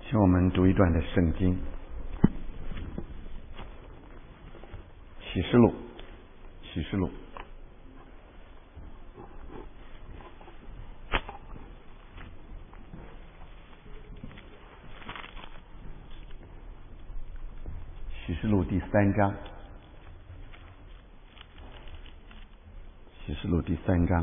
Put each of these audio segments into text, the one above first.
请我们读一段的圣经，启示录，启示录，启示录第3章，启示录第3章，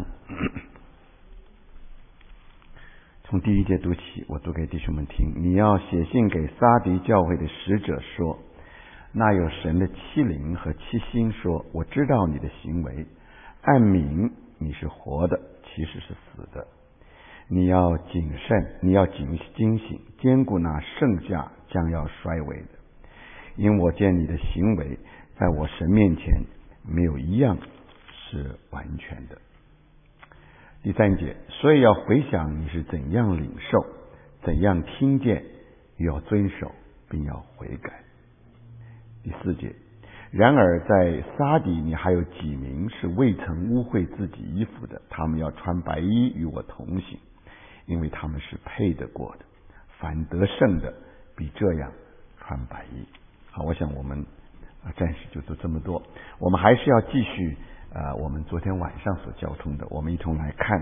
从第1节读起，我读给弟兄们听。你要写信给撒狄教会的使者说，那有神的7灵和7星说，我知道你的行为，按名你是活的，其实是死的。你要谨慎，你要警醒，坚固那剩下将要衰微的。因我见你的行为，在我神面前没有一样是完全的。第3节，所以要回想你是怎样领受，怎样听见，又要遵守，并要悔改。第4节，然而在撒底你还有几名是未曾污秽自己衣服的，他们要穿白衣与我同行，因为他们是配得过的。反得胜的比这样穿白衣。好，我想我们暂时就读这么多。我们还是要继续我们昨天晚上所交通的，我们一同来看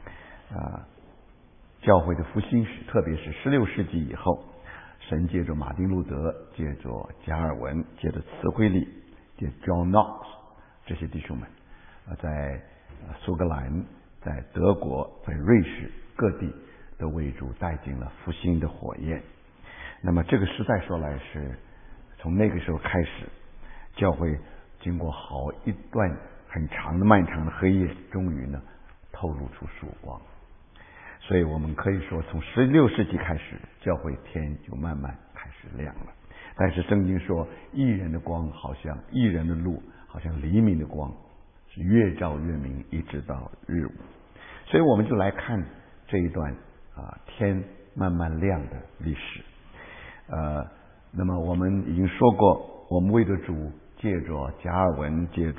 教会的复兴史，特别是16世纪以后，神借着马丁路德，借着加尔文，借着慈惠利，借着 John Knox 这些弟兄们在苏格兰，在德国，在瑞士各地都为主带进了复兴的火焰。那么这个时代说来是从那个时候开始，教会经过好一段很长的漫长的黑夜，终于呢透露出曙光。所以我们可以说从16世纪开始，教会天就慢慢开始亮了。但是圣经说，义人的光好像义人的路好像黎明的光，是越照越明，一直到日午。所以我们就来看这一段天慢慢亮的历史。那么我们已经说过，我们为着主，借着加尔文，借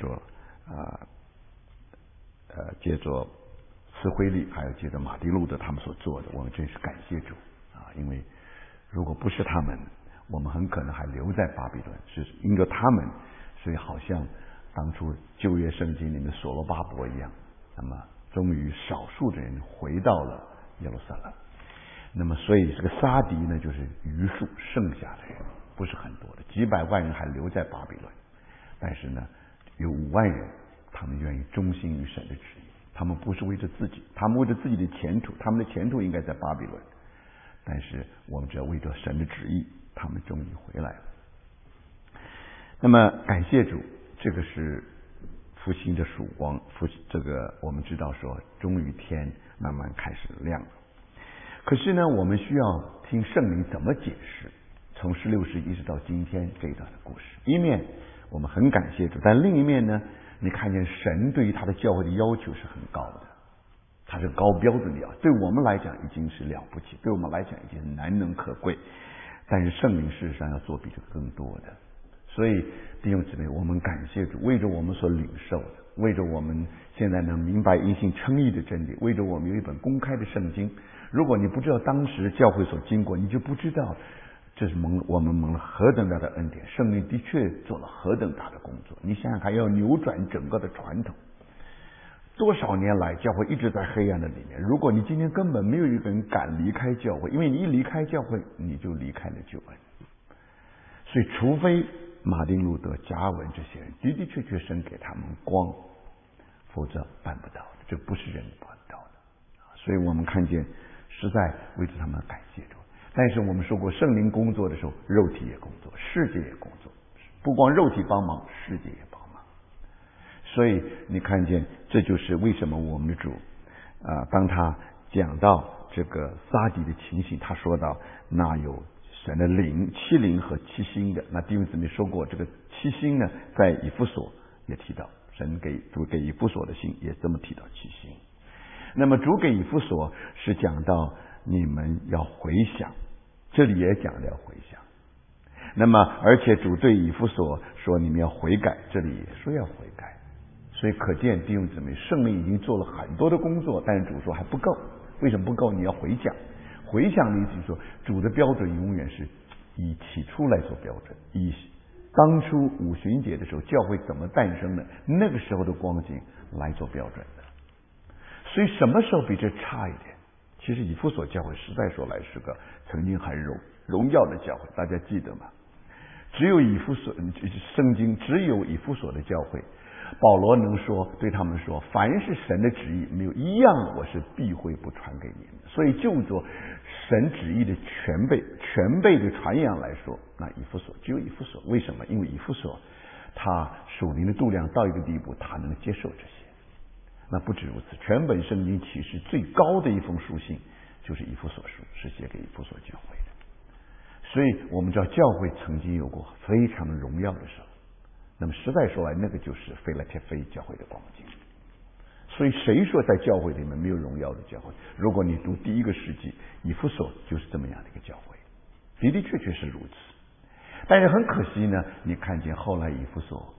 着慈惠利，还有借着马丁路德他们所做的，我们真是感谢主因为如果不是他们，我们很可能还留在巴比伦。是因着他们，所以好像当初旧约圣经里面所罗巴伯一样，那么终于少数的人回到了耶路撒冷。那么所以这个撒狄呢，就是余数剩下的人，不是很多的，几百万人还留在巴比伦，但是呢有5万人，他们愿意忠心于神的旨意，他们不是为着自己，他们为着自己的前途，他们的前途应该在巴比伦，但是我们只要为着神的旨意，他们终于回来了。那么感谢主，这个是复兴的曙光，这个我们知道说，终于天慢慢开始亮了。可是呢，我们需要听圣灵怎么解释从16世纪一直到今天这一段的故事。一面我们很感谢主，但另一面呢，你看见神对于他的教会的要求是很高的，他是高标准的对我们来讲已经是了不起，对我们来讲已经难能可贵，但是圣灵事实上要做比这个更多的。所以弟兄姊妹，我们感谢主，为着我们所领受的，为着我们现在能明白因信称义的真理，为着我们有一本公开的圣经。如果你不知道当时教会所经过，你就不知道这是我们蒙了何等大的恩典，圣灵的确做了何等大的工作。你想想看，要扭转整个的传统，多少年来教会一直在黑暗的里面。如果你今天根本没有一个人敢离开教会，因为你一离开教会，你就离开了救恩。所以除非马丁路德、加尔文这些人的的确确神给他们光，否则办不到的，这不是人办不到的。所以我们看见实在为着他们感谢主。但是我们说过，圣灵工作的时候，肉体也工作，世界也工作，不光肉体帮忙，世界也帮忙。所以你看见，这就是为什么我们的主当他讲到这个撒狄的情形，他说到那有神的灵7灵和7星的。那弟兄姊妹说过，这个7星呢，在以弗所也提到，神主给以弗所的信也这么提到7星。那么主给以弗所是讲到你们要回想，这里也讲了要回想。那么而且主对以弗所说你们要悔改，这里也说要悔改。所以可见弟兄姊妹，圣灵已经做了很多的工作，但是主说还不够。为什么不够？你要回想， 回想的意思就是说，主的标准永远是以起初来做标准，以当初五旬节的时候教会怎么诞生的那个时候的光景来做标准的。所以什么时候比这差一点？其实以弗所教会实在说来是个曾经很荣耀的教会，大家记得吗？只有以弗所圣经只有以弗所的教会，保罗能说对他们说，凡是神的旨意，没有一样我是必会不传给你们。所以就着神旨意的全备的传扬来说，那以弗所只有以弗所。为什么？因为以弗所他属灵的度量到一个地步，他能接受这些。那不止如此，全本圣经启示最高的一封书信就是以弗所书，是写给以弗所教会的。所以我们知道教会曾经有过非常荣耀的时候，那么实在说来，那个就是腓拉铁非教会的光景。所以谁说在教会里面没有荣耀的教会？如果你读第一个世纪，以弗所就是这么样的一个教会，的的确确是如此。但是很可惜呢，你看见后来以弗所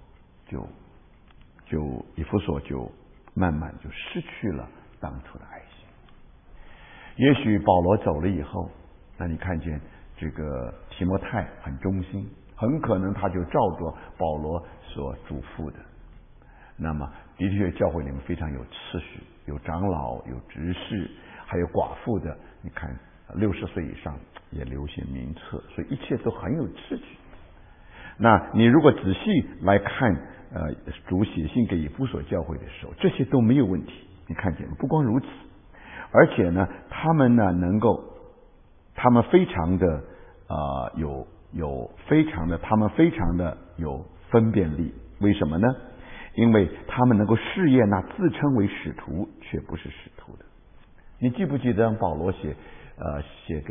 就慢慢就失去了当初的爱心。也许保罗走了以后，那你看见这个提摩太很忠心，很可能他就照着保罗所嘱咐的，那么的确教会里面非常有次序，有长老，有执事，还有寡妇的，你看60岁以上也留些名册，所以一切都很有秩序。那你如果仔细来看主写信给以弗所教会的时候，这些都没有问题。你看见不光如此，而且呢他们非常的他们非常的有分辨力。为什么呢？因为他们能够试验那自称为使徒却不是使徒的。你记不记得保罗写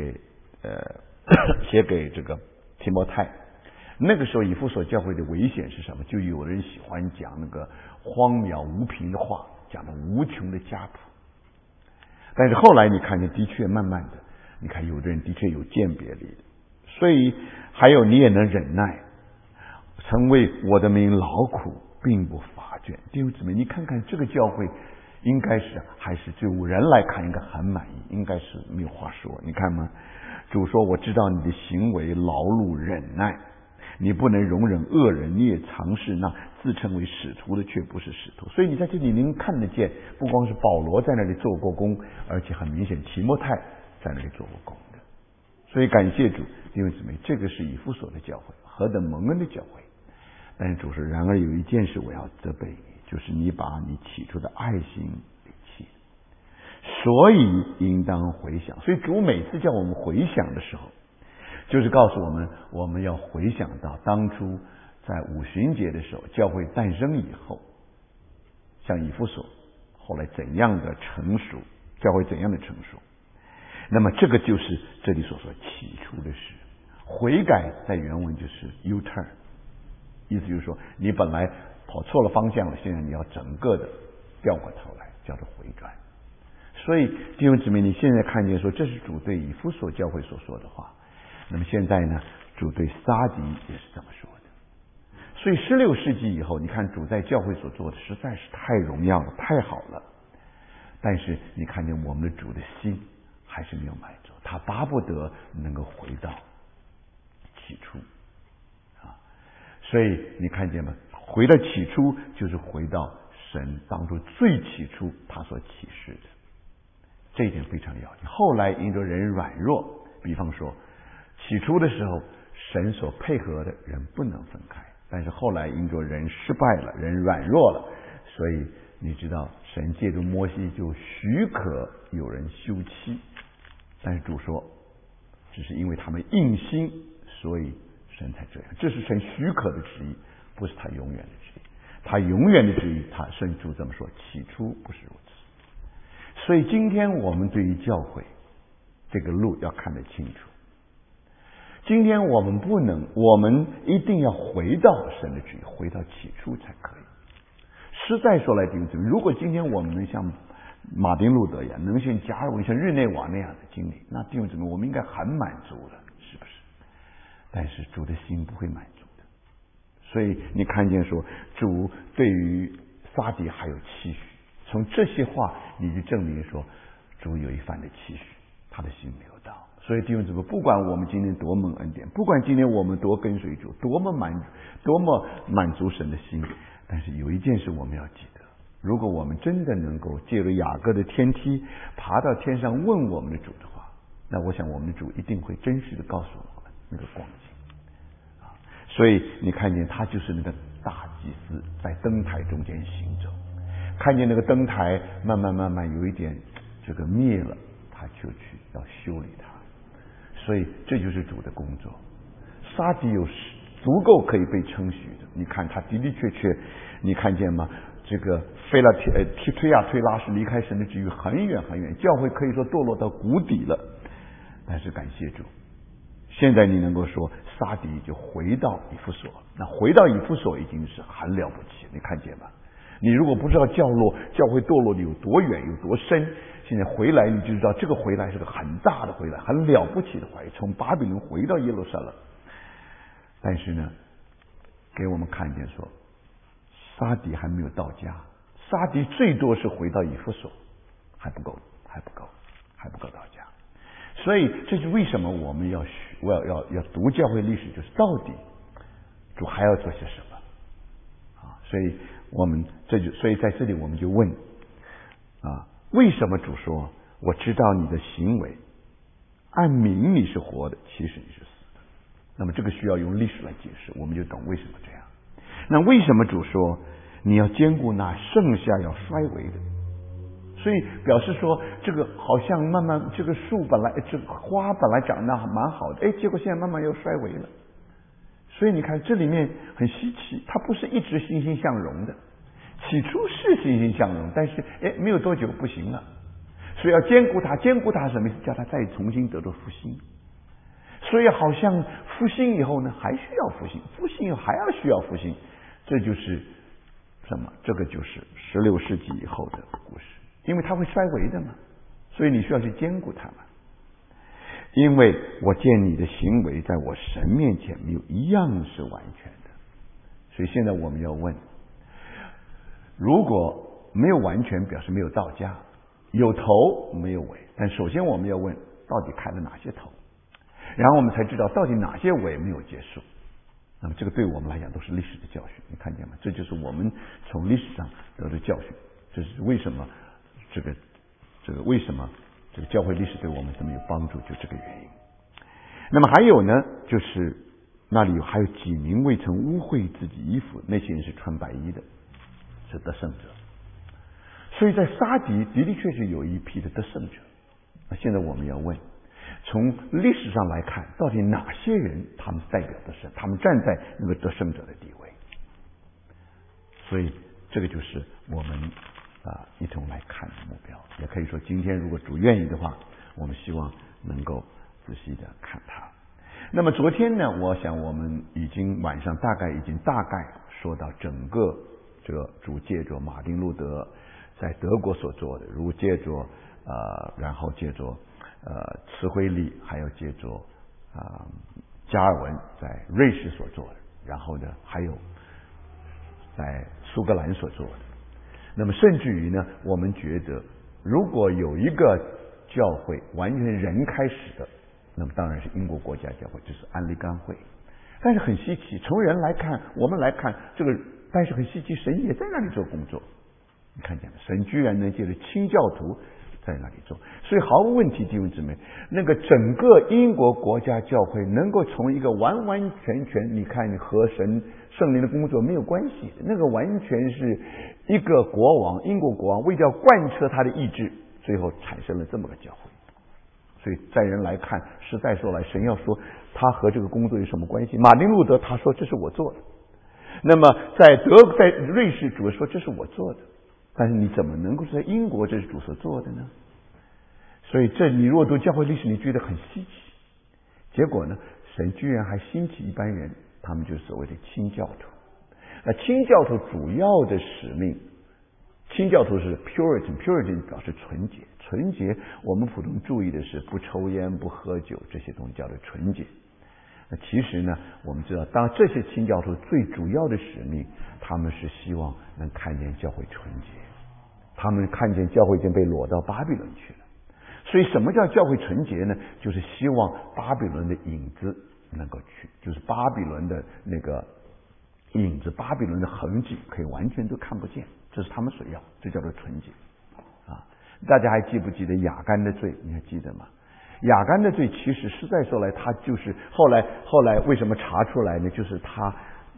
给这个提摩太，那个时候以弗所教会的危险是什么？就有人喜欢讲那个荒渺无凭的话，讲的无穷的家谱。但是后来你看见的确慢慢的，你看有的人的确有鉴别力的，所以还有你也能忍耐，曾为我的名劳苦，并不乏倦。弟兄姊妹，你看看这个教会应该是还是就人来看应该很满意，应该是没有话说。你看吗？主说我知道你的行为劳碌忍耐，你不能容忍恶人，你也尝试那自称为使徒的却不是使徒。所以你在这里能看得见，不光是保罗在那里做过工，而且很明显提摩太在那里做过工的。所以感谢主，弟兄姊妹，这个是以弗所的教会，何等蒙恩的教会。但是主说，然而有一件事我要责备你，就是你把你起初的爱心离弃，所以应当回想。所以主每次叫我们回想的时候，就是告诉我们，我们要回想到当初在五旬节的时候，教会诞生以后，像以弗所后来怎样的成熟，教会怎样的成熟。那么这个就是这里所说起初的事。悔改在原文就是 U-turn， 意思就是说你本来跑错了方向了，现在你要整个的掉过头来，叫做回转。所以弟兄姊妹，你现在看见说这是主对以弗所教会所说的话，那么现在呢，主对撒狄也是这么说的。所以16世纪以后，你看主在教会所做的实在是太荣耀了，太好了。但是你看见我们的主的心还是没有满足，他巴不得能够回到起初啊。所以你看见吗？回到起初就是回到神当初最起初他所启示的，这一点非常要紧。后来因着人软弱，比方说起初的时候神所配合的人不能分开，但是后来因着人失败了，人软弱了，所以你知道神借着摩西就许可有人休妻，但是主说只是因为他们硬心，所以神才这样。这是神许可的旨意，不是他永远的旨意。他永远的旨意，他圣主这么说，起初不是如此。所以今天我们对于教会这个路要看得清楚。今天我们不能，我们一定要回到神的旨意，回到起初才可以。实在说来，弟兄姊妹，如果今天我们能像马丁路德一样，能像加尔文、像日内瓦那样的经历，那弟兄姊妹，我们应该很满足了，是不是？但是主的心不会满足的。所以你看见说，主对于撒狄还有期许，从这些话你就证明说，主有一番的期许，他的心没有到。 所以弟兄姊妹，不管我们今天多蒙恩典，不管今天我们多跟随主，多么满足神的心，但是有一件事我们要记得，如果我们真的能够借着雅各的天梯爬到天上问我们的主的话，那我想我们的主一定会真实的告诉我们那个光景啊。所以你看见他就是那个大祭司在灯台中间行走，看见那个灯台慢慢有一点这个灭了，他就去要修理它。所以这就是主的工作。撒底有足够可以被称许的，你看他的的确，你看见吗？这个推拉是离开神的旨意很远很远，教会可以说堕落到谷底了。但是感谢主，现在你能够说撒底就回到以弗所，那回到以弗所已经是很了不起，你看见吗？你如果不知道教会堕落的有多远有多深，现在回来你就知道这个回来是个很大的回来，很了不起的回来，从巴比伦回到耶路撒冷。但是呢，给我们看见说撒底还没有到家，撒底最多是回到以弗所，还不够到家。所以这是为什么我们要读教会历史，就是到底主还要做些什么啊？所以在这里我们就问啊，为什么主说我知道你的行为，按名你是活的，其实你是死的？那么这个需要用历史来解释，我们就懂为什么这样。那为什么主说你要兼顾那剩下要衰微的？所以表示说，这个好像慢慢这个树本来这个花本来长得蛮好的，结果现在慢慢又衰微了。所以你看这里面很稀奇，它不是一直欣欣向荣的，起初是欣欣向荣，但是没有多久不行了。所以要兼顾它什么意思？叫它再重新得到复兴。所以好像复兴以后呢，还需要复兴，复兴以后还要需要复兴，这就是什么？这个就是16世纪以后的故事。因为它会衰微的嘛，所以你需要去兼顾它嘛。因为我见你的行为在我神面前没有一样是完全的，所以现在我们要问，如果没有完全，表示没有到家，有头没有尾。但首先我们要问，到底开了哪些头，然后我们才知道到底哪些尾没有结束。那么这个对我们来讲都是历史的教训，你看见吗？这就是我们从历史上得的教训。这是为什么为什么这个教会历史对我们这么有帮助，就这个原因。那么还有呢，就是那里还有几名未曾污秽自己衣服，那些人是穿白衣的，是得胜者。所以在撒底的的确是有一批的得胜者。那现在我们要问，从历史上来看，到底哪些人他们代表的是他们站在那个得胜者的地位？所以这个就是我们一同来看的目标。也可以说今天如果主愿意的话，我们希望能够仔细的看它。那么昨天呢，我想我们晚上大概说到整个这个主借着马丁路德在德国所做的，如借着然后借着慈惠里，还有借着加尔文在瑞士所做的，然后呢还有在苏格兰所做的。那么甚至于呢，我们觉得如果有一个教会完全人开始的，那么当然是英国国家教会，就是安利甘会。但是很稀奇，从人来看，我们来看这个，但是很稀奇，神也在那里做工作。你看见了，神居然能借着清教徒在那里做，所以毫无问题，弟兄姊妹，那个整个英国国家教会能够从一个完完全全，你看和神圣灵的工作没有关系，那个完全是一个国王，英国国王为了贯彻他的意志，最后产生了这么个教会。所以在人来看，实在说来，神要说他和这个工作有什么关系？马丁路德他说这是我做的，那么在瑞士主说这是我做的，但是你怎么能够在英国这是主所做的呢？所以你如果读教会历史，你觉得很稀奇。结果呢，神居然还兴起一般人，他们就是所谓的清教徒。那清教徒主要的使命，清教徒是 Puritan 表示纯洁。纯洁我们普通注意的是不抽烟不喝酒，这些东西叫做纯洁。那其实呢，我们知道当这些清教徒最主要的使命，他们是希望能看见教会纯洁，他们看见教会已经被掳到巴比伦去了， 所以什么叫教会纯洁呢？就是希望巴比伦的影子能够去，就是巴比伦的那个影子，巴比伦的痕迹可以完全都看不见，这是他们所要，这叫做纯洁啊！大家还记不记得亚干的罪？你还记得吗？亚干的罪其实实在说来，他就是后来为什么查出来呢？就是他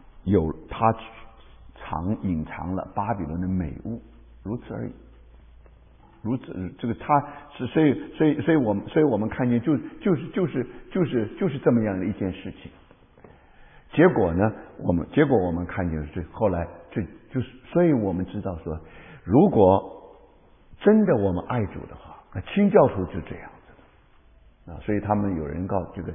隐藏了巴比伦的美物，如此而已。如此，这个他是所以我们看见就是这么样的一件事情。结果我们看见是后来所以我们知道说，如果真的我们爱主的话，那清教徒就这样子的啊。所以他们有人告这个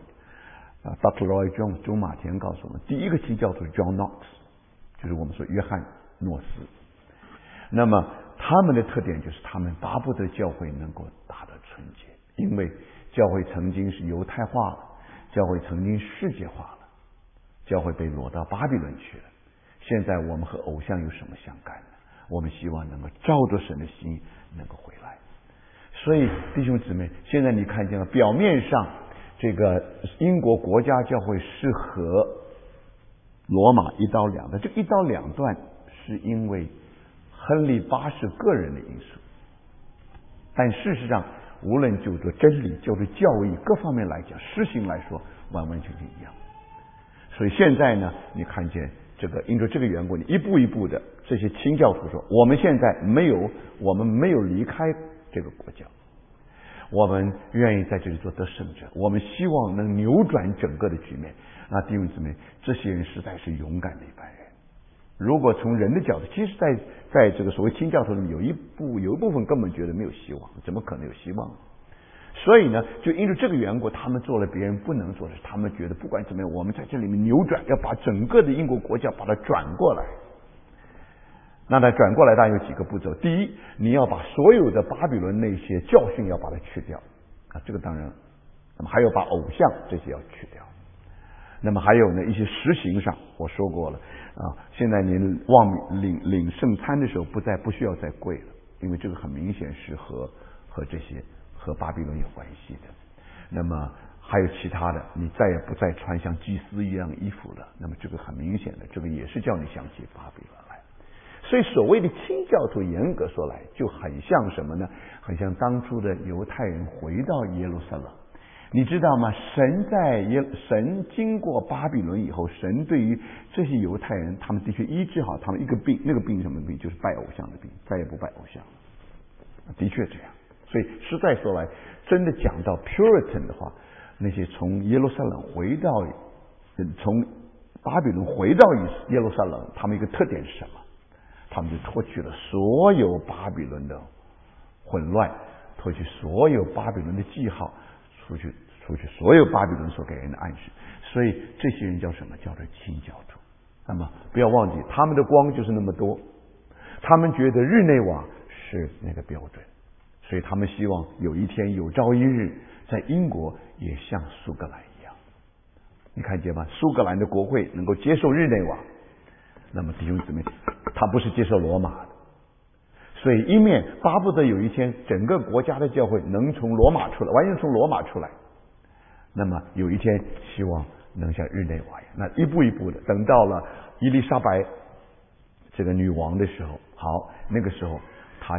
Dr. Lloyd Jones 周马田告诉我们，第一个清教徒是 John Knox， 就是我们说约翰诺斯。那么他们的特点就是他们巴不得教会能够达到纯洁，因为教会曾经是犹太化了，教会曾经世界化了，教会被挪到巴比伦去了。现在我们和偶像有什么相干呢？我们希望能够照着神的心能够回来。所以弟兄姊妹，现在你看见了，表面上这个英国国家教会是和罗马一刀两断，这一刀两断是因为亨利八世个人的因素，但事实上无论就做真理就做教义各方面来讲，施行来说完完全全一样。所以现在呢，你看见这个因着这个缘故，你一步一步的这些清教徒说，我们现在我们没有离开这个国教，我们愿意在这里做得胜者，我们希望能扭转整个的局面。那弟兄姊妹，这些人实在是勇敢的一般人。如果从人的角度，其实在这个所谓清教徒里面有一部分根本觉得没有希望，怎么可能有希望？所以呢，就因为这个缘故，他们做了别人不能做的事，他们觉得不管怎么样，我们在这里面扭转，要把整个的英国国教把它转过来。那它转过来，当然有几个步骤。第一，你要把所有的巴比伦那些教训要把它去掉啊，这个当然。那么还有把偶像这些要去掉。那么还有呢，一些实行上，我说过了啊，现在您领圣餐的时候不需要再跪了，因为这个很明显是和这些和巴比伦有关系的。那么还有其他的，你再也不再穿像祭司一样衣服了，那么这个很明显的，这个也是叫你想起巴比伦来。所以所谓的清教徒，严格说来就很像什么呢？很像当初的犹太人回到耶路撒冷。你知道吗？神经过巴比伦以后，神对于这些犹太人，他们的确医治好他们一个病，那个病什么病？就是拜偶像的病，再也不拜偶像。的确这样。所以实在说来，真的讲到 Puritan 的话，那些从耶路撒冷从巴比伦回到耶路撒冷，他们一个特点是什么？他们就脱去了所有巴比伦的混乱，脱去所有巴比伦的记号，除去所有巴比伦所给人的暗示。所以这些人叫什么？叫做清教徒。那么不要忘记，他们的光就是那么多，他们觉得日内瓦是那个标准，所以他们希望有一天有朝一日在英国也像苏格兰一样。你看见吗？苏格兰的国会能够接受日内瓦，那么弟兄姊妹，他不是接受罗马的。所以一面巴不得有一天整个国家的教会能从罗马出来，完全从罗马出来，那么有一天希望能像日内瓦一样。那一步一步的，等到了伊丽莎白这个女王的时候，好，那个时候他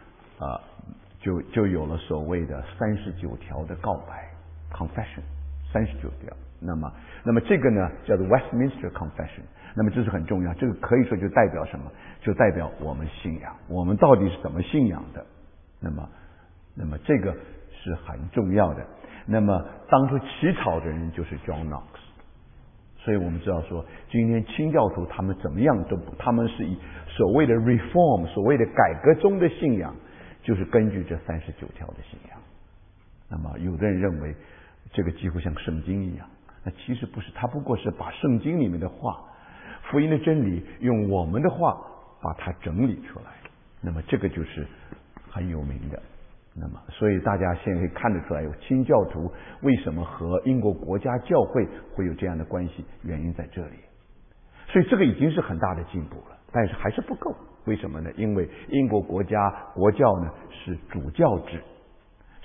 就有了所谓的39条的告白 confession 39条。那么这个呢叫做 Westminster Confession。那么这是很重要，这个可以说就代表什么？就代表我们信仰，我们到底是怎么信仰的。那么这个是很重要的。那么当初起草的人就是 John Knox。所以我们知道说，今天清教徒他们怎么样他们是以所谓的 reform， 所谓的改革中的信仰，就是根据这39条的信仰。那么有的人认为这个几乎像圣经一样，那其实不是，他不过是把圣经里面的话，福音的真理用我们的话把它整理出来。那么这个就是很有名的。那么所以大家现在可以看得出来，有清教徒为什么和英国国家教会会有这样的关系，原因在这里。所以这个已经是很大的进步了，但是还是不够。为什么呢？因为英国国教呢是主教制，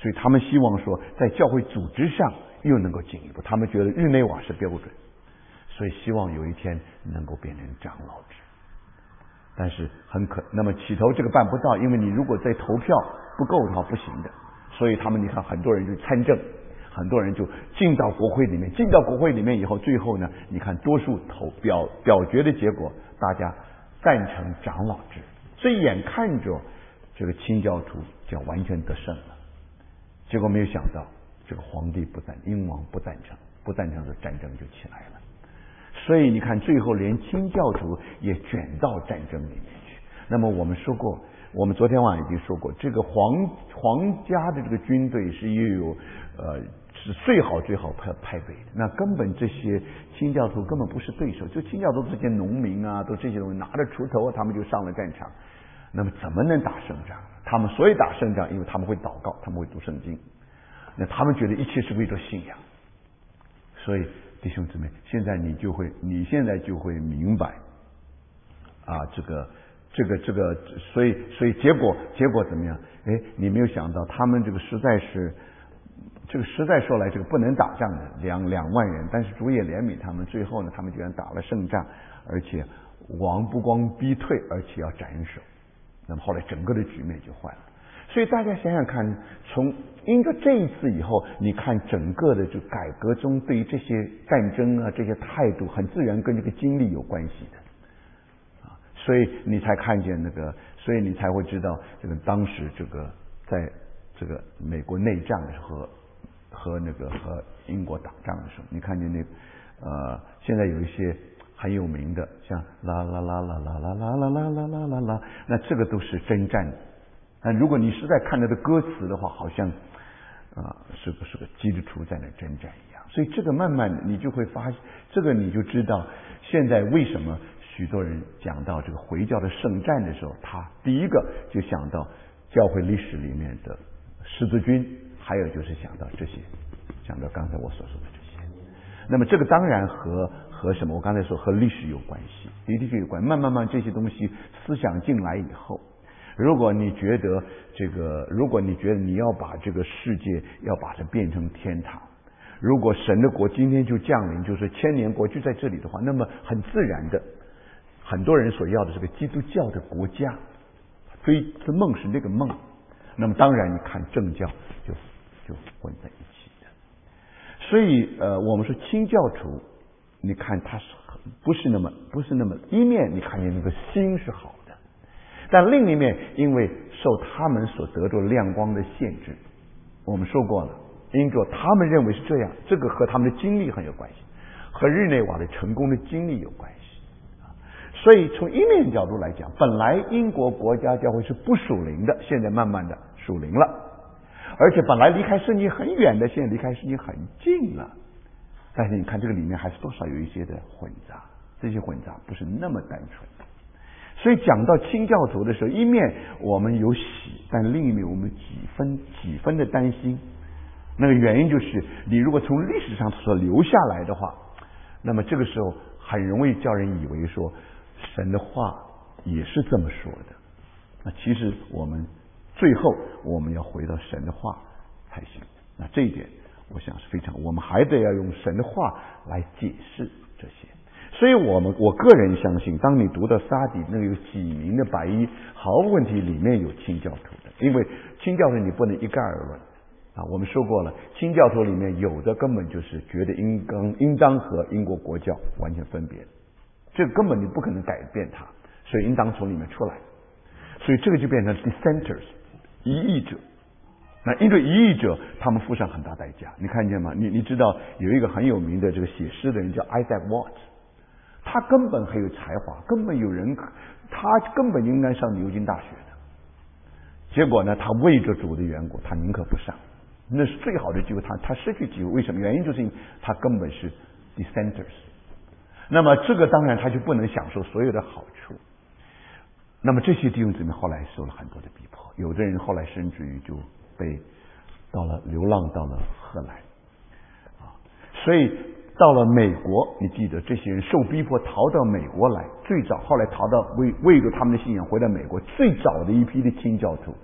所以他们希望说在教会组织上又能够进一步，他们觉得日内瓦是标准，所以希望有一天能够变成长老制。但是那么起头这个办不到，因为你如果在投票不够的话不行的，所以他们你看很多人就参政，很多人就进到国会里面，进到国会里面以后，最后呢，你看多数表决的结果，大家赞成长老制，所以眼看着这个清教徒就要完全得胜了，结果没有想到这个皇帝英王不赞成，这战争就起来了。所以你看最后连清教徒也卷到战争里面去。那么我们说过，我们昨天晚上已经说过，这个皇家的这个军队是又有是最好配备的，那根本这些清教徒根本不是对手，就清教徒这些农民啊，都这些东西拿着锄头啊，他们就上了战场，那么怎么能打胜仗？他们所以打胜仗，因为他们会祷告，他们会读圣经，那他们觉得一切是为了信仰。所以弟兄姊妹，你现在就会明白啊，这个，所以结果怎么样？你没有想到，他们这个实在说来，这个不能打仗的2万人，但是主也怜悯他们，最后呢，他们居然打了胜仗，而且王不光逼退，而且要斩首。那么后来整个的局面就换了。所以大家想想看，因着这一次以后，你看整个的就改革中对于这些战争啊这些态度，很自然跟这个经历有关系的啊，所以你才看见所以你才会知道这个当时在这个美国内战的时候和英国打仗的时候，你看见现在有一些很有名的，像啦啦啦啦啦啦啦啦啦啦啦啦啦，那这个都是征战的。但如果你实在看它的歌词的话，好像是个基督徒在那征战一样。所以这个慢慢你就会发现，这个你就知道现在为什么许多人讲到这个回教的圣战的时候，他第一个就想到教会历史里面的十字军，还有就是想到刚才我所说的这些。那么这个当然和什么？我刚才说和历史有关系，的确有关。慢慢这些东西思想进来以后。如果你觉得你要把这个世界要把它变成天堂，如果神的国今天就降临，就是千年国就在这里的话，那么很自然的，很多人所要的这个基督教的国家，这梦是那个梦，那么当然你看政教就混在一起的。所以我们说清教徒，你看他是不是那么一面你看见那个心是好的，但另一面，因为受他们所得到亮光的限制，我们说过了，因着他们认为是这样，这个和他们的经历很有关系，和日内瓦的成功的经历有关系。所以从一面角度来讲，本来英国国家教会是不属灵的，现在慢慢的属灵了，而且本来离开圣经很远的，现在离开圣经很近了。但是你看这个里面还是多少有一些的混杂，这些混杂不是那么单纯。所以讲到清教徒的时候，一面我们有喜，但另一面我们几分的担心。那个原因就是你如果从历史上所留下来的话，那么这个时候很容易叫人以为说神的话也是这么说的。那其实最后我们要回到神的话才行。那这一点我想是我们还得要用神的话来解释这些。所以我个人相信，当你读到撒底那个有几名的白衣，毫无问题里面有清教徒的，因为清教徒你不能一概而论啊。我们说过了，清教徒里面有的根本就是觉得应当和英国国教完全分别，这个根本你不可能改变它，所以应当从里面出来。所以这个就变成 dissenters 异议者。那因为异议者，他们付上很大代价，你看见吗？你知道有一个很有名的这个写诗的人叫 Isaac Watts。他根本很有才华，他根本应该上牛津大学的，结果呢，他为着主的缘故，他宁可不上，那是最好的机会，他失去机会，为什么？原因就是因为他根本是 dissenters， 那么这个当然他就不能享受所有的好处。那么这些弟兄姊妹后来受了很多的逼迫，有的人后来甚至于就被流浪到了荷兰啊，所以到了美国，你记得这些人受逼迫逃到美国来，最早后来逃到为着他们的信仰回到美国，最早的一批的清教徒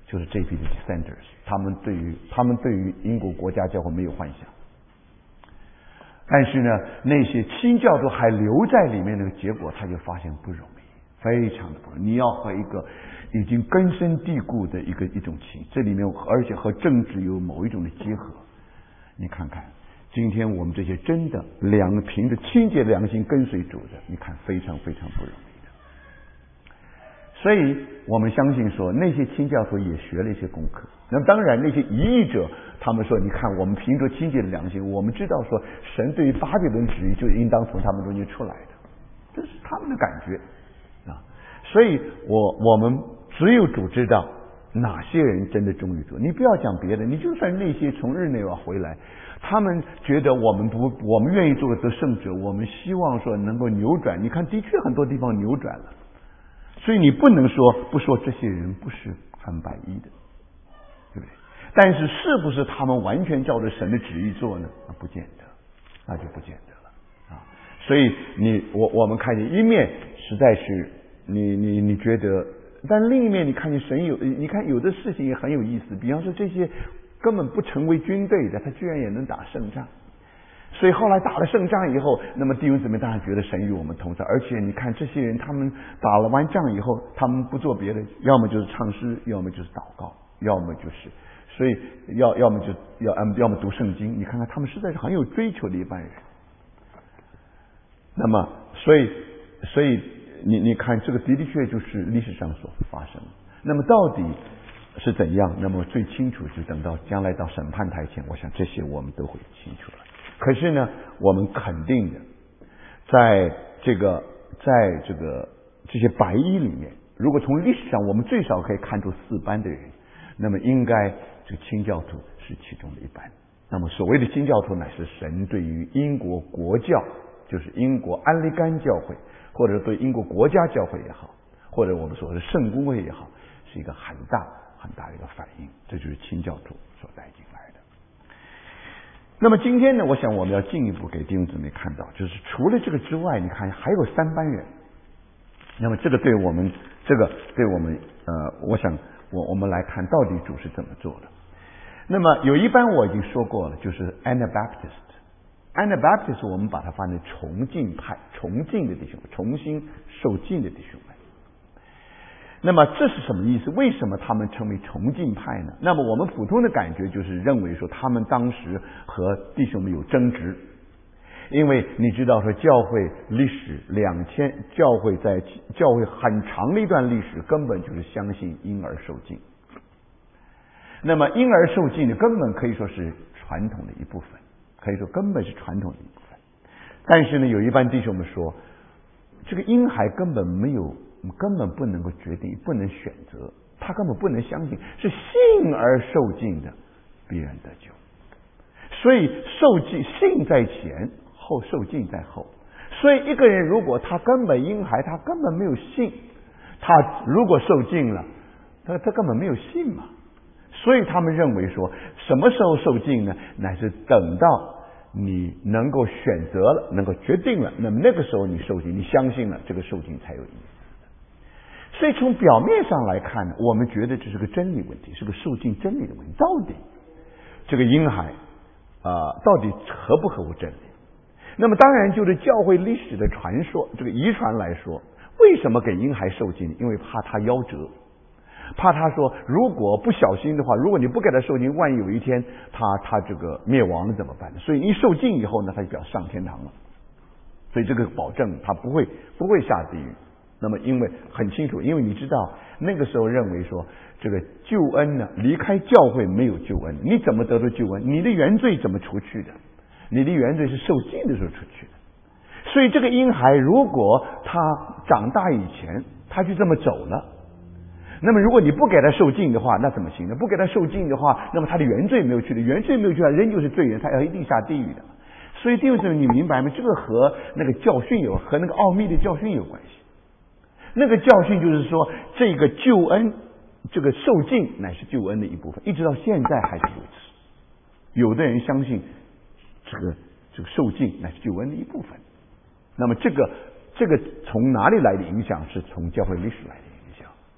就是这批的 dissenters， 他们对于英国国家教会没有幻想。但是呢，那些清教徒还留在里面，那个结果他就发现不容易，非常的不容易。你要和一个已经根深蒂固的一种情，这里面而且和政治有某一种的结合。你看看，今天我们这些真的凭着清洁良心跟随主的，你看非常非常不容易的。所以我们相信说，那些清教徒也学了一些功课。那么当然，那些异议者，他们说，你看，我们凭着清洁的良心，我们知道说，神对于巴比伦旨意就应当从他们中间出来的，这是他们的感觉啊。所以我们只有主知道哪些人真的忠于主。你不要讲别的，你就算那些从日内瓦回来，他们觉得我们愿意做个得胜者，我们希望说能够扭转。你看，的确很多地方扭转了，所以你不能不说这些人不是180%的，对不对？但是是不是他们完全照着神的旨意做呢？那不见得，那就不见得了啊。所以我们看见一面实在是你觉得，但另一面你看见神你看有的事情也很有意思，比方说这些根本不成为军队的，他居然也能打胜仗。所以后来打了胜仗以后，那么弟兄姊妹当然觉得神与我们同在。而且你看这些人，他们打了完仗以后，他们不做别的，要么就是唱诗，要么就是祷告，要么就是所以要么就读圣经。你看看他们实在是很有追求的一般人。那么所以你看这个的确就是历史上所发生的。那么到底是怎样？那么最清楚就等到将来到审判台前，我想这些我们都会清楚了。可是呢，我们肯定的，在这些白衣里面，如果从历史上我们最少可以看出4班的人，那么应该这个清教徒是其中的一班。那么所谓的清教徒乃是神对于英国国教，就是英国安利甘教会，或者对英国国家教会也好，或者我们所谓的圣公会也好，是一个很大很大的一个反应。这就是清教徒所带进来的。那么今天呢，我想我们要进一步给弟兄姊妹看到，就是除了这个之外，你看还有3班人。那么这个对我们我想我们来看到底主是怎么做的。那么有一班我已经说过了，就是 Anabaptist 我们把它翻成崇敬派，崇敬的弟兄，重新受敬的弟兄们。那么这是什么意思？为什么他们成为崇敬派呢？那么我们普通的感觉就是认为说他们当时和弟兄们有争执，因为你知道说教会历史教会很长的一段历史根本就是相信婴儿受敬。那么婴儿受敬呢，根本可以说是传统的一部分，可以说根本是传统的一部分。但是呢，有一班弟兄们说，这个婴孩根本不能够决定，不能选择，他根本不能相信，是信而受敬的必然得救。所以受敬，信在前，后受敬在后。所以一个人如果他根本婴孩，他根本没有信，他如果受敬了，他根本没有信嘛。所以他们认为说，什么时候受敬呢？乃是等到你能够选择了，能够决定了，那么那个时候你受敬，你相信了，这个受敬才有意思。所以从表面上来看呢，我们觉得这是个真理问题，是个受敬真理的问题。到底这个婴孩到底合不合乎真理？那么当然就是教会历史的传说，这个遗传来说，为什么给婴孩受敬？因为怕他夭折，怕他说如果不小心的话，如果你不给他受敬，万一有一天他这个灭亡了怎么办？所以一受敬以后呢，他就表上天堂了。所以这个保证他不会下地狱。那么因为很清楚，因为你知道那个时候认为说这个救恩呢，离开教会没有救恩。你怎么得到救恩？你的原罪怎么除去的？你的原罪是受敬的时候除去的。所以这个婴孩如果他长大以前他就这么走了，那么如果你不给他受敬的话，那怎么行呢？不给他受敬的话，那么他的原罪没有去的，原罪没有去，他仍旧是罪人，他要一定下地狱的。所以弟兄姊妹，你明白吗？这个和那个教训和那个奥秘的教训有关系。那个教训就是说，这个救恩，这个受敬乃是救恩的一部分，一直到现在还是如此。有的人相信这个受敬乃是救恩的一部分。那么这个从哪里来的影响？是从教会历史来的影响。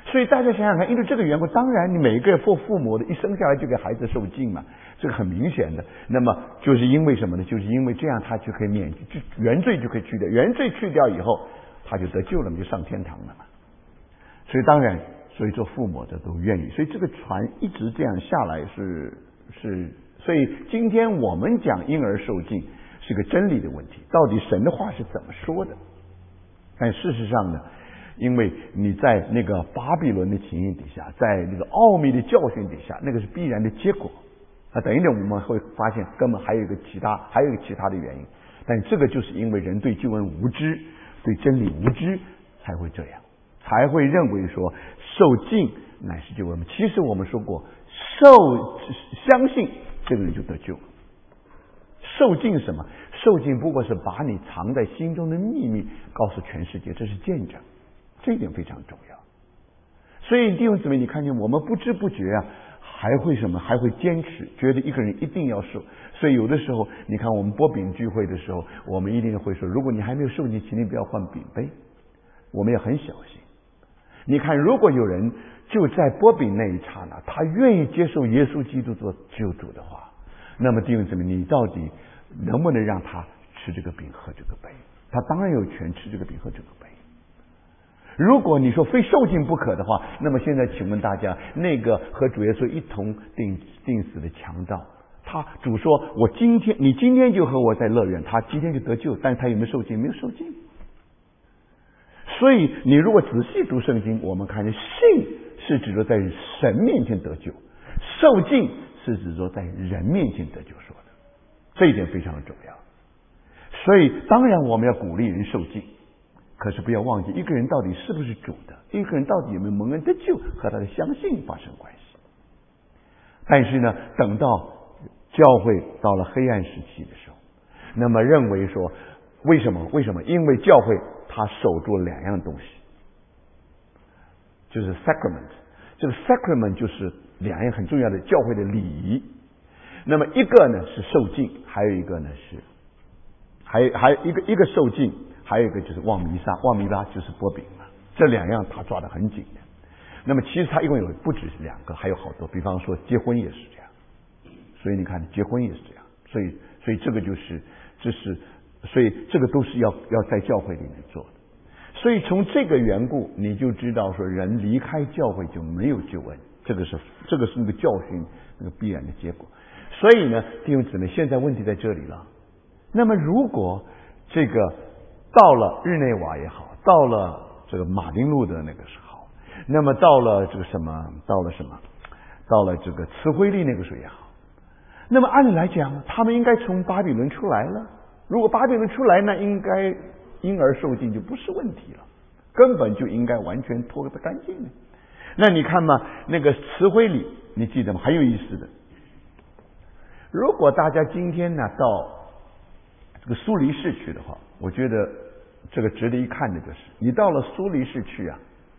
所以大家想想看，因为这个缘故，当然你每一个做父母的一生下来就给孩子受尽嘛，这个很明显的。那么就是因为什么呢？就是因为这样他就可以原罪就可以去掉，原罪去掉以后他就得救了嘛，就上天堂了嘛。所以当然，所以做父母的都愿意，所以这个船一直这样下来是，所以今天我们讲婴儿受尽是个真理的问题，到底神的话是怎么说的？但事实上呢，因为你在那个巴比伦的情形底下，在那个奥秘的教训底下，那个是必然的结果。等一点我们会发现根本还有一个其他的原因，但这个就是因为人对救恩无知，对真理无知，才会这样，才会认为说受尽乃是救恩。其实我们说过，相信这个人就得救了。受尽什么？受尽不过是把你藏在心中的秘密告诉全世界，这是见证，这一点非常重要。所以弟兄姊妹，你看见我们不知不觉啊，还会什么？还会坚持，觉得一个人一定要受。所以有的时候，你看我们擘饼聚会的时候，我们一定会说，如果你还没有受尽，请你不要换饼杯。我们也很小心。你看，如果有人就在擘饼那一刹那，他愿意接受耶稣基督做救主的话，那么弟兄姊妹，你到底能不能让他吃这个饼喝这个杯？他当然有权吃这个饼喝这个杯。如果你说非受尽不可的话，那么现在请问大家，那个和主耶稣一同定死的强盗，主说你今天就和我在乐园，他今天就得救，但是他有没有受尽？没有受尽。所以你如果仔细读圣经，我们看见信是指着在神面前得救，受尽是指着在人面前得救说的，这一点非常的重要。所以当然我们要鼓励人受尽，可是不要忘记一个人到底是不是主的，一个人到底有没有蒙恩得救和他的相信发生关系。但是呢，等到教会到了黑暗时期的时候，那么认为说为什么？因为教会他守住两样东西，就是 sacrament。 这个 sacrament 就是两样很重要的教会的礼仪。那么一个呢是受尽，还有一个呢是还有一个受尽，还有一个就是望弥撒。望弥撒就是擘饼嘛，这两样他抓得很紧的。那么其实他一共有不只是两个，还有好多，比方说结婚也是这样。所以你看结婚也是这样，所以这个所以这个都是要在教会里面做的。所以从这个缘故，你就知道说人离开教会就没有救恩，这个是那个教训，那个必然的结果。所以呢，弟兄姊妹，现在问题在这里了。那么如果这个到了日内瓦也好，到了这个马丁路的那个时候，那么到了这个到了这个慈惠利那个时候也好，那么按理来讲，他们应该从巴比伦出来了。如果巴比伦出来，那应该婴儿受尽就不是问题了，根本就应该完全脱得干净的。那你看嘛，那个慈惠里，你记得吗？很有意思的。如果大家今天呢到这个苏黎世去的话，我觉得这个值得一看的就是，你到了苏黎世去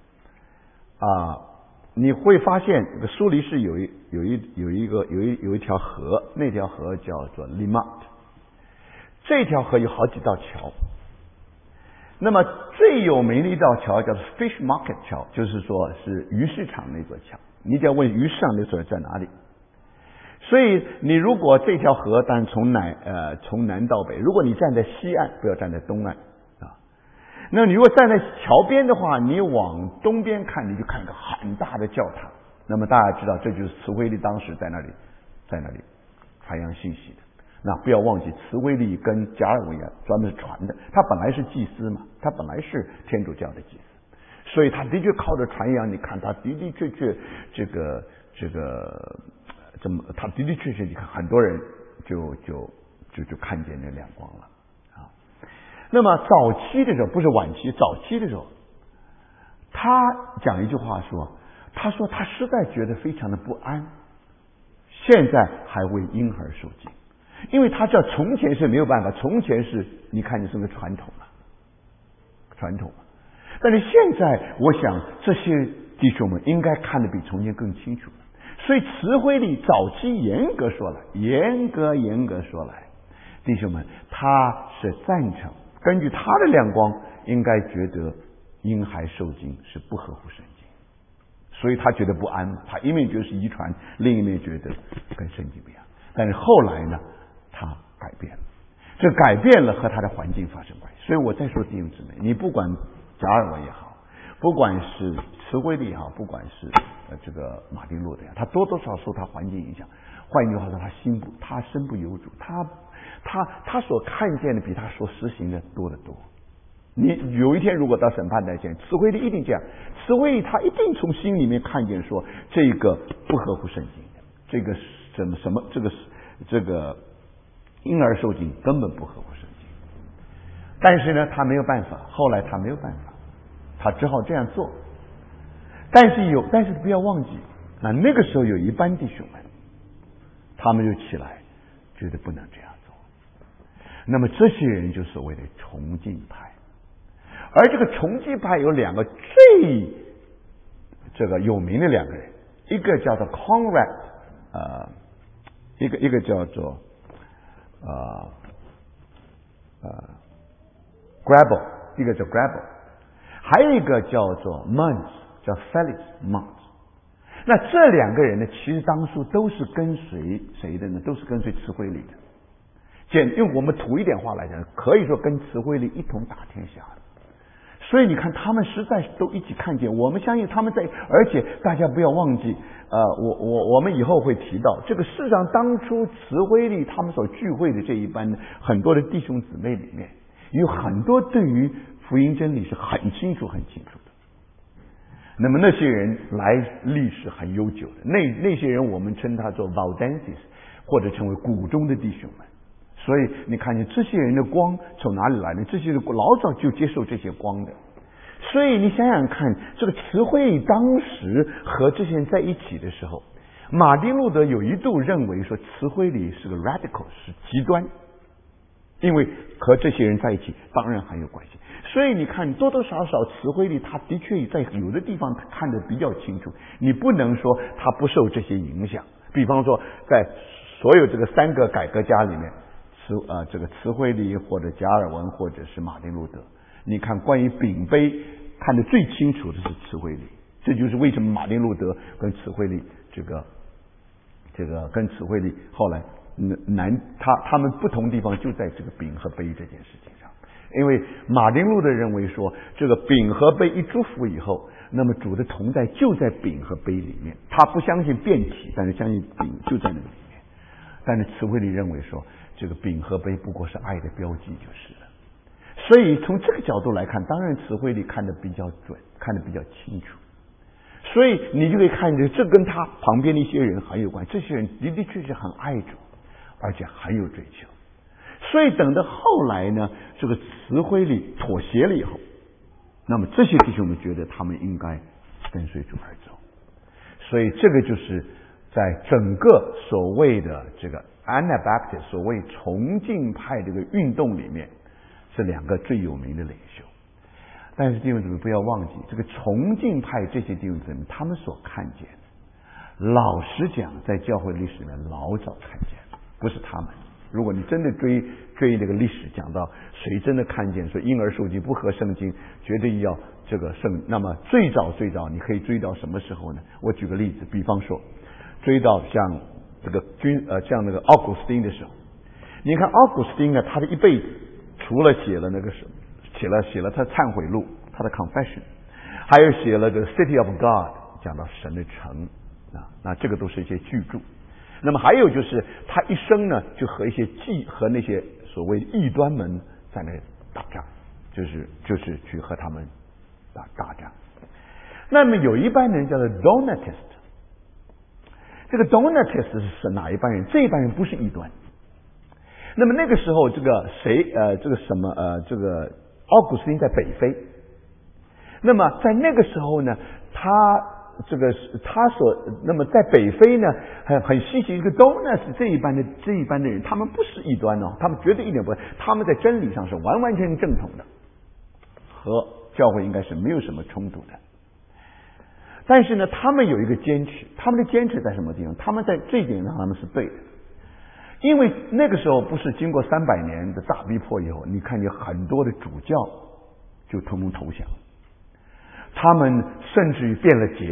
你会发现这个苏黎世有一条河，那条河叫做 Limmat。 这条河有好几道桥，那么最有名的一道桥叫做 Fish Market 桥，就是说是鱼市场那座桥。你得要问鱼市场那座在哪里。所以你如果这条河，但从南到北，如果你站在西岸，不要站在东岸那你如果站在桥边的话，你往东边看，你就看一个很大的教堂。那么大家知道，这就是慈惠利当时在那里传扬信息的。那不要忘记，慈惠利跟加尔文也专门是传的，他本来是祭司嘛，他本来是天主教的祭司，所以他的确靠着传扬。你看他的确他的确你看很多人就看见那亮光了啊。那么早期的时候，不是晚期，早期的时候，他讲一句话说，他说他实在觉得非常的不安，现在还为婴儿受尽。因为他知道从前是没有办法，从前是你看你是个传统嘛。但是现在我想这些弟兄们应该看得比从前更清楚。所以慈惠利早期严格说来，弟兄们他是赞成，根据他的亮光应该觉得婴孩受精是不合乎圣经， 所以他觉得不安嘛。他一面觉得是遗传，另一面觉得跟圣经不一样。但是后来呢，他改变了，这改变了和他的环境发生关系。所以我再说弟兄姊妹，你不管加尔文也好，不管是慈惠里也好，不管是这个马丁路德也好，他多多少少受他环境影响。换一句话说，他身不由主，他所看见的比他所实行的多得多。你有一天如果到审判台前，慈惠里一定这样，慈惠里他一定从心里面看见说这个不合乎圣经的，这个什么这个婴儿受精根本不合乎圣经。但是呢，他没有办法，后来他没有办法，他只好这样做。但是不要忘记，那个时候有一班弟兄们，他们就起来觉得不能这样做。那么这些人就所谓的崇敬派。而这个崇敬派有两个最这个有名的两个人，一个叫做 Conrad， 一个叫做Grable， 一个叫 Grable， 还有一个叫做 Muntz， 叫 Felix Muntz。那这两个人呢，其实当初都是跟随谁的呢？都是跟随慈惠里的。用我们土一点话来讲，可以说跟慈惠里一同打天下的。所以你看，他们实在都一起看见。我们相信他们在，而且大家不要忘记，我们以后会提到，这个世上当初慈惠里他们所聚会的这一班很多的弟兄姊妹里面，有很多对于福音真理是很清楚的。那么那些人历史很悠久的，那些人我们称他做 Valdenses， 或者称为谷中的弟兄们。所以你看见这些人的光从哪里来呢？这些人老早就接受这些光的。所以你想想看，这个慈惠当时和这些人在一起的时候，马丁路德有一度认为说慈惠里是个 radical， 是极端，因为和这些人在一起当然很有关系。所以你看，多多少少慈惠里他的确在有的地方看得比较清楚，你不能说他不受这些影响。比方说在所有这个三个改革家里面，这个慈惠里或者加尔文或者是马丁路德，你看关于饼杯看得最清楚的是慈惠里。这就是为什么马丁路德跟慈惠里这个跟慈惠里后来他们不同地方就在这个饼和杯这件事情上。因为马丁路德认为说，这个饼和杯一祝福以后，那么主的同在就在饼和杯里面。他不相信变体，但是相信饼就在那个里面。但是慈惠里认为说，这个饼和杯不过是爱的标记就是了。所以从这个角度来看，当然慈惠里看得比较准，看得比较清楚。所以你就可以看见，这跟他旁边的一些人很有关。这些人的确是很爱主，而且很有追求。所以等到后来呢，这个慈惠里妥协了以后，那么这些弟兄们觉得他们应该跟随主而走。所以这个就是在整个所谓的这个 Anabaptist 所谓崇敬派这个运动里面，是两个最有名的领袖。但是弟兄姊妹不要忘记，这个崇敬派这些弟兄姊妹他们所看见的，老实讲在教会历史里面老早看见了，不是他们。如果你真的追这个历史，讲到谁真的看见说婴儿受精不合圣经，绝对要这个那么最早你可以追到什么时候呢？我举个例子，比方说追到像这个像那个奥古斯丁的时候，你看奥古斯丁呢，他的一辈子除了写了那个写了他的忏悔录，他的 confession， 还有写了个 City of God， 讲到神的城那这个都是一些巨著。那么还有就是他一生呢，就和那些所谓异端们在那打仗，就是去和他们打仗。那么有一班人叫做 Donatist， 这个 Donatist 是哪一班人？这一班人不是异端。那么那个时候，这个奥古斯丁在北非。那么在那个时候呢，那么在北非呢，很稀奇，一个 Donas 这一班的人，他们不是异端哦，他们绝对一点不，他们在真理上是完完全全正统的，和教会应该是没有什么冲突的。但是呢，他们有一个坚持，他们的坚持在什么地方？他们在这一点上他们是对的，因为那个时候不是经过300年的大逼迫以后，你看见很多的主教就统统投降。他们甚至于变了节了，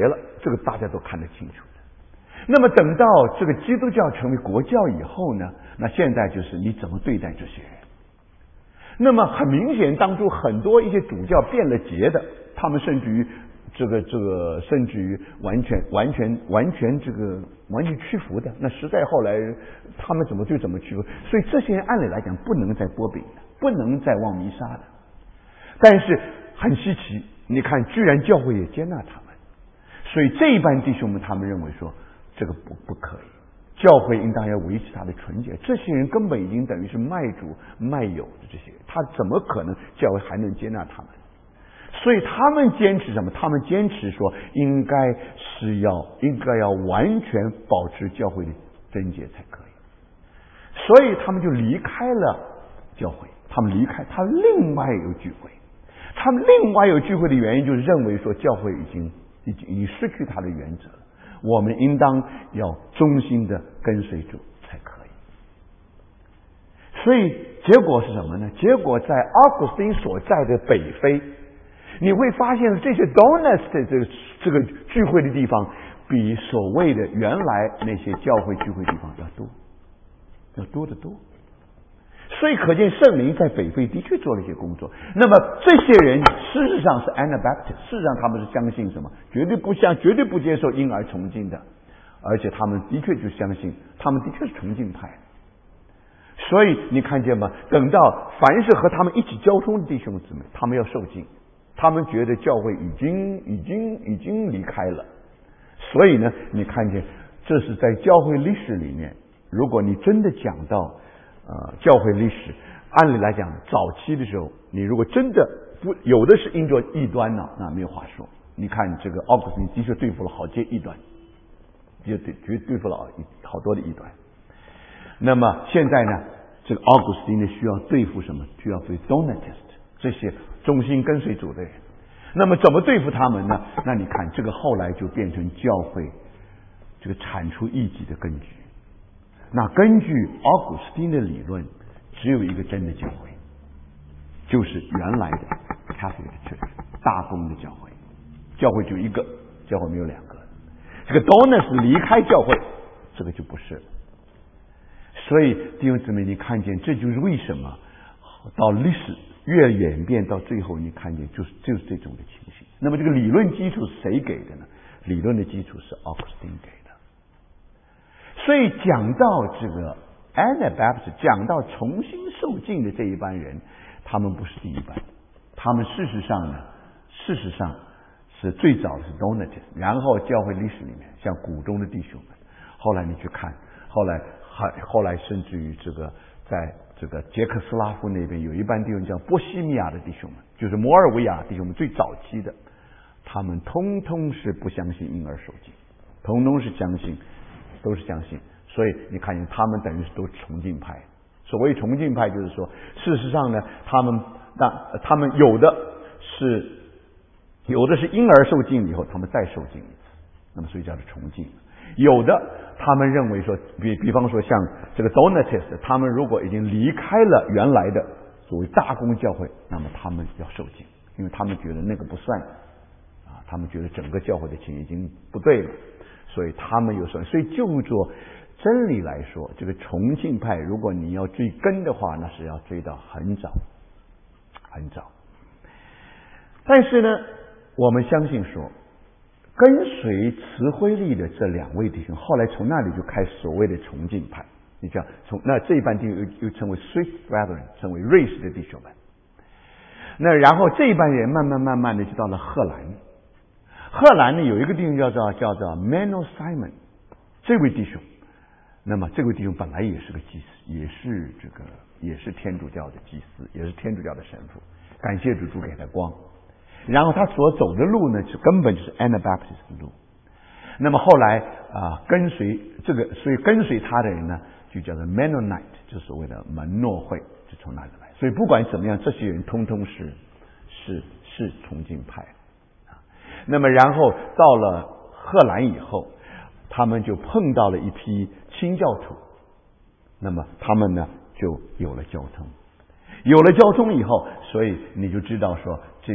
这个大家都看得清楚的。那么等到这个基督教成为国教以后呢，那现在就是你怎么对待这些人。那么很明显，当初很多一些主教变了节的，他们甚至于甚至于完全屈服的，那实在后来他们怎么就怎么屈服。所以这些人按理来讲不能再剥饼的，不能再望弥撒的。但是很稀奇，你看居然教会也接纳他们。所以这一班弟兄们他们认为说这个不可以。教会应当要维持他的纯洁，这些人根本已经等于是卖主卖友的这些人，他怎么可能教会还能接纳他们？所以他们坚持什么？他们坚持说应该要完全保持教会的贞洁才可以。所以他们就离开了教会，他们另外有聚会。他们另外有聚会的原因就是认为说教会已经失去它的原则了。我们应当要忠心的跟随主才可以。所以结果是什么呢？结果在奥古斯丁所在的北非，你会发现这些 Donuts 的这个聚会的地方，比所谓的原来那些教会聚会地方要多得多。所以可见圣灵在北非的确做了一些工作。那么这些人事实上是 Anabaptist， 事实上他们是相信什么？绝对不接受婴儿崇敬的，而且他们的确就相信，他们的确是崇敬派。所以你看见吗？等到凡是和他们一起交通的弟兄姊妹，他们要受敬，他们觉得教会已经离开了。所以呢，你看见这是在教会历史里面，如果你真的讲到教会历史，按理来讲，早期的时候，你如果真的有的是因着异端呢，那没有话说。你看这个奥古斯丁的确对付了好些异端，对付了好多的异端。那么现在呢，这个奥古斯丁呢需要对付什么？需要对 Donatist 这些忠心跟随主的人。那么怎么对付他们呢？那你看这个后来就变成教会这个铲除异己的根据。那根据奥古斯丁的理论，只有一个真的教会，就是原来的 Catholic Church 大公的教会。教会就一个，教会没有两个。这个 Donuts 离开教会，这个就不是了。所以弟兄姊妹，你看见这就是为什么到历史越演变到最后，你看见就是这种的情形。那么这个理论基础是谁给的呢？理论的基础是奥古斯丁给的。所以讲到这个 Anabaptist， 讲到重新受浸的这一班人，他们不是第一班，他们事实上是最早的是 Donatist， 然后教会历史里面像古中的弟兄们，后来你去看，后来甚至于在这个捷克斯拉夫那边有一班弟兄叫波西米亚的弟兄们，就是摩尔维亚弟兄们最早期的，他们通通是不相信婴儿受浸，通通是都是相信。所以你看见他们等于是都崇敬派。所谓崇敬派就是说，事实上呢，他们有的是婴儿受浸以后他们再受浸一次，那么所以叫做崇敬。有的他们认为说，比方说像这个 Donatist， 他们如果已经离开了原来的所谓大公教会，那么他们要受浸，因为他们觉得那个不算他们觉得整个教会的情已经不对了，所以他们有时候，所以就做真理来说，这个崇敬派如果你要追根的话，那是要追到很早很早。但是呢，我们相信说，跟随慈辉利的这两位弟兄，后来从那里就开始所谓的崇敬派。你讲那这一班弟兄又称为 Swiss Brethren， 称为瑞士的弟兄们。那然后这一班人慢慢的就到了荷兰。荷兰呢有一个弟兄叫做 Menno Simon， 这位弟兄，那么这位弟兄本来也是个祭司，也是天主教的祭司，也是天主教的神父，感谢主给他光。然后他所走的路呢，根本就是 Anabaptist 的路。那么后来所以跟随他的人呢，就叫做 Mennonite， 就所谓的门诺会，就从那里来。所以不管怎么样，这些人通通是崇敬派。那么然后到了荷兰以后，他们就碰到了一批清教徒，那么他们呢就有了交通。有了交通以后，所以你就知道说，这个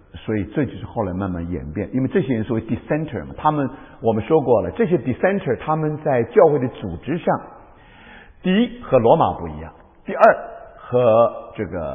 所以这就是后来慢慢演变，因为这些人所谓 dissenter 嘛，我们说过了，这些 dissenter 他们在教会的组织上，第一和罗马不一样，第二和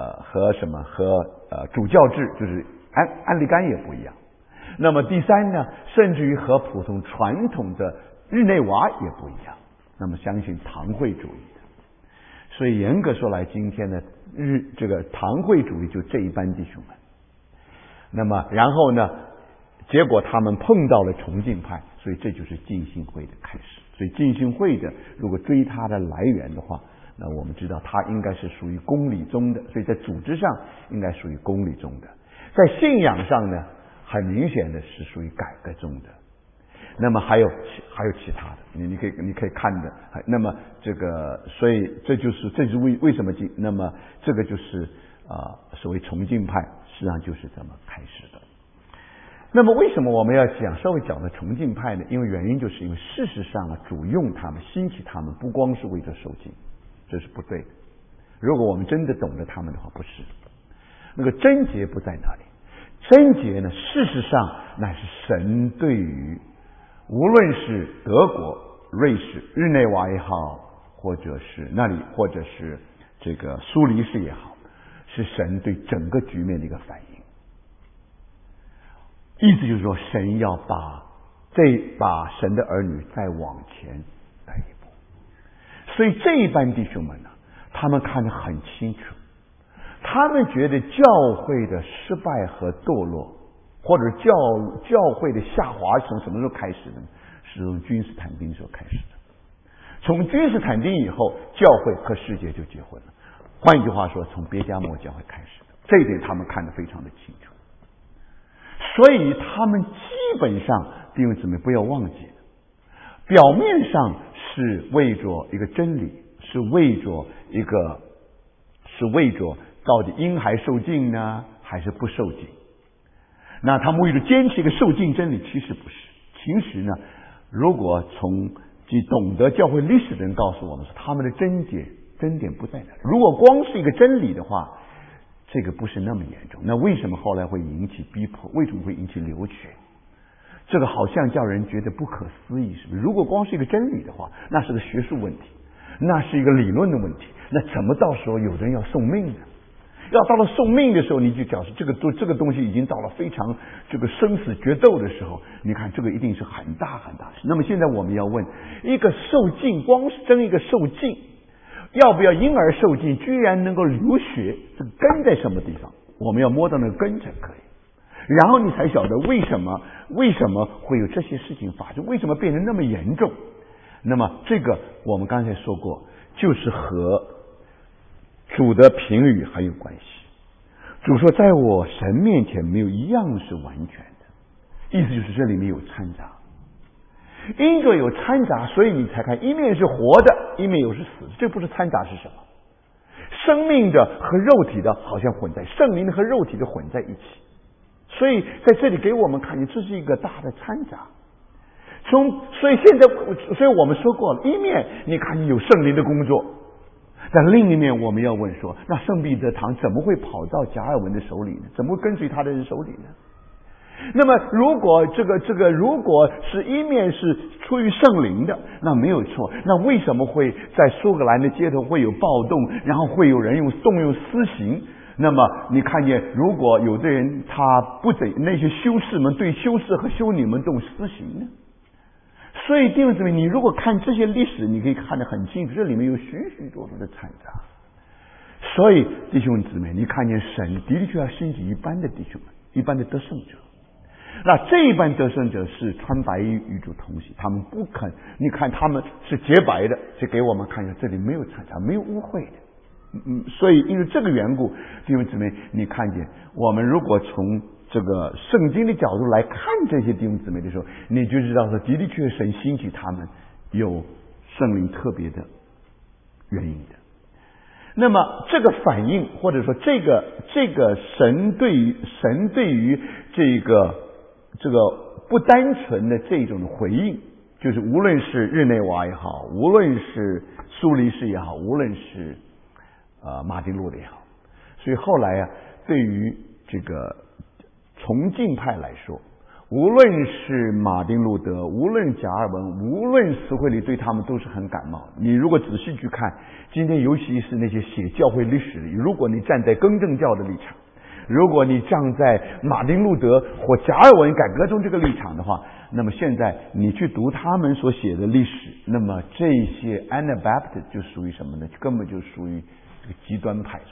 主教制就是安利甘也不一样，那么第三呢，甚至于和普通传统的日内瓦也不一样，那么相信堂会主义的，所以严格说来，今天的这个堂会主义就这一班弟兄们。那么然后呢，结果他们碰到了崇敬派，所以这就是浸信会的开始。所以浸信会的如果追它的来源的话，那我们知道它应该是属于公理宗的，所以在组织上应该属于公理宗的，在信仰上呢，很明显的是属于改革宗的。那么还有其他的，你可以看的。那么所以这就是为什么那么这个就是所谓崇敬派，实际上就是这么开始的。那么为什么我们要稍微讲的崇敬派呢？因为原因就是因为事实上主用他们兴起他们不光是为了受敬，这是不对的。如果我们真的懂得他们的话，不是那个症结不在那里。症结呢，事实上乃是神对于无论是德国、瑞士、日内瓦也好，或者是或者是这个苏黎世也好，是神对整个局面的一个反应。意思就是说，神要把神的儿女再往前带一步。所以这一班弟兄们呢，他们看得很清楚，他们觉得教会的失败和堕落，或者教会的下滑从什么时候开始呢？是从君士坦丁所开始的。从君士坦丁以后，教会和世界就结婚了。换一句话说，从别迦摩教会开始的，这一点他们看得非常的清楚。所以他们基本上，弟兄姊妹不要忘记，表面上是为着一个真理，是为着到底婴孩受敬呢，还是不受敬？那他们为了坚持一个受敬真理，其实不是。其实呢，如果从懂得教会历史的人告诉我们说，他们的真点不在那里。如果光是一个真理的话，这个不是那么严重。那为什么后来会引起逼迫？为什么会引起流血？这个好像叫人觉得不可思议，是不是？如果光是一个真理的话，那是个学术问题，那是一个理论的问题。那怎么到时候有人要送命呢？要到了送命的时候，你就表示这个东西已经到了非常生死决斗的时候，你看这个一定是很大很大的事。那么现在我们要问，一个受敬，光是争一个受敬，要不要婴儿受敬，居然能够流血，这个根在什么地方？我们要摸到那个根才可以，然后你才晓得为什么会有这些事情发生，为什么变得那么严重。那么这个我们刚才说过，就是和主的评语很有关系。主说，在我神面前没有一样是完全的，意思就是这里面有掺杂，因着有掺杂，所以你才看一面是活的，一面又是死的。这不是掺杂是什么？生命的和肉体的好像混在，圣灵的和肉体的混在一起。所以在这里给我们看见，这是一个大的掺杂。所以我们说过了，一面你看你有圣灵的工作，但另一面我们要问说，那圣彼得堂怎么会跑到加尔文的手里呢？怎么会跟随他的人手里呢？那么如果如果是一面是出于圣灵的，那没有错。那为什么会在苏格兰的街头会有暴动，然后会有人动用私刑？那么你看见，如果有的人他不准那些修士们对修士和修女们动私刑呢？所以弟兄姊妹，你如果看这些历史，你可以看得很清楚，这里面有许许多多的掺杂。所以弟兄姊妹，你看见神的确要兴起一般的弟兄们，一般的得胜者。那这一般得胜者是穿白衣与主同行，他们不肯，你看他们是洁白的，就给我们看一下，这里没有掺杂，没有污秽的。所以因为这个缘故，弟兄姊妹，你看见我们如果从这个圣经的角度来看这些弟兄姊妹的时候，你就知道说的确神兴起他们有圣灵特别的原因的。那么这个反应，或者说这个神对于这个不单纯的这种回应，就是无论是日内瓦也好，无论是苏黎世也好，无论是马丁路的也好，所以后来对于这个崇敬派来说，无论是马丁路德，无论加尔文，无论斯惠里，对他们都是很感冒。你如果仔细去看，今天尤其是那些写教会历史里，如果你站在更正教的立场，如果你站在马丁路德或加尔文改革中这个立场的话，那么现在你去读他们所写的历史，那么这些 Anabaptist 就属于什么呢？根本就属于这个极端派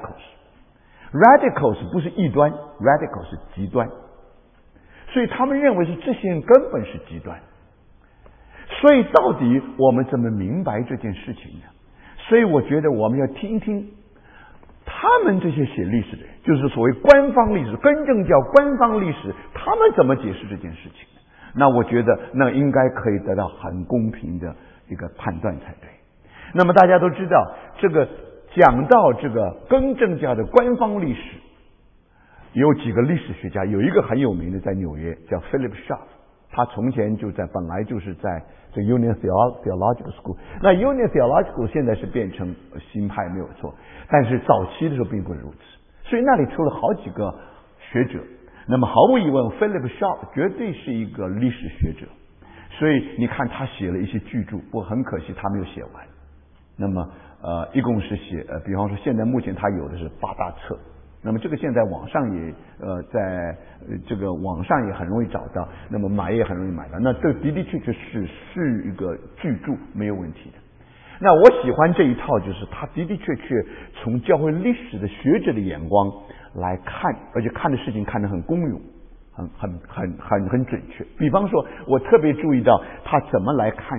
，radicals。radicals 不是异端 ，radical 是极端。所以他们认为是这些人根本是极端。所以到底我们怎么明白这件事情呢？所以我觉得我们要听听他们这些写历史的人，就是所谓官方历史、更正教官方历史，他们怎么解释这件事情呢？那我觉得那应该可以得到很公平的一个判断才对。那么大家都知道，这个讲到这个更正教的官方历史，有几个历史学家，有一个很有名的在纽约叫 Philip Schaff， 他从前就在本来就是在这 Union Theological School， 那 Union Theological 现在是变成新派没有错，但是早期的时候并不是如此，所以那里出了好几个学者。那么毫无疑问 Philip Schaff 绝对是一个历史学者，所以你看他写了一些巨著，不过很可惜他没有写完。那么一共是写比方说现在目前他有的是8大册，那么这个现在网上也在这个网上也很容易找到，那么买也很容易买到，那这的的确确是一个巨著，没有问题的。那我喜欢这一套，就是他的的确确从教会历史的学者的眼光来看，而且看的事情看得很公允，很准确。比方说我特别注意到他怎么来看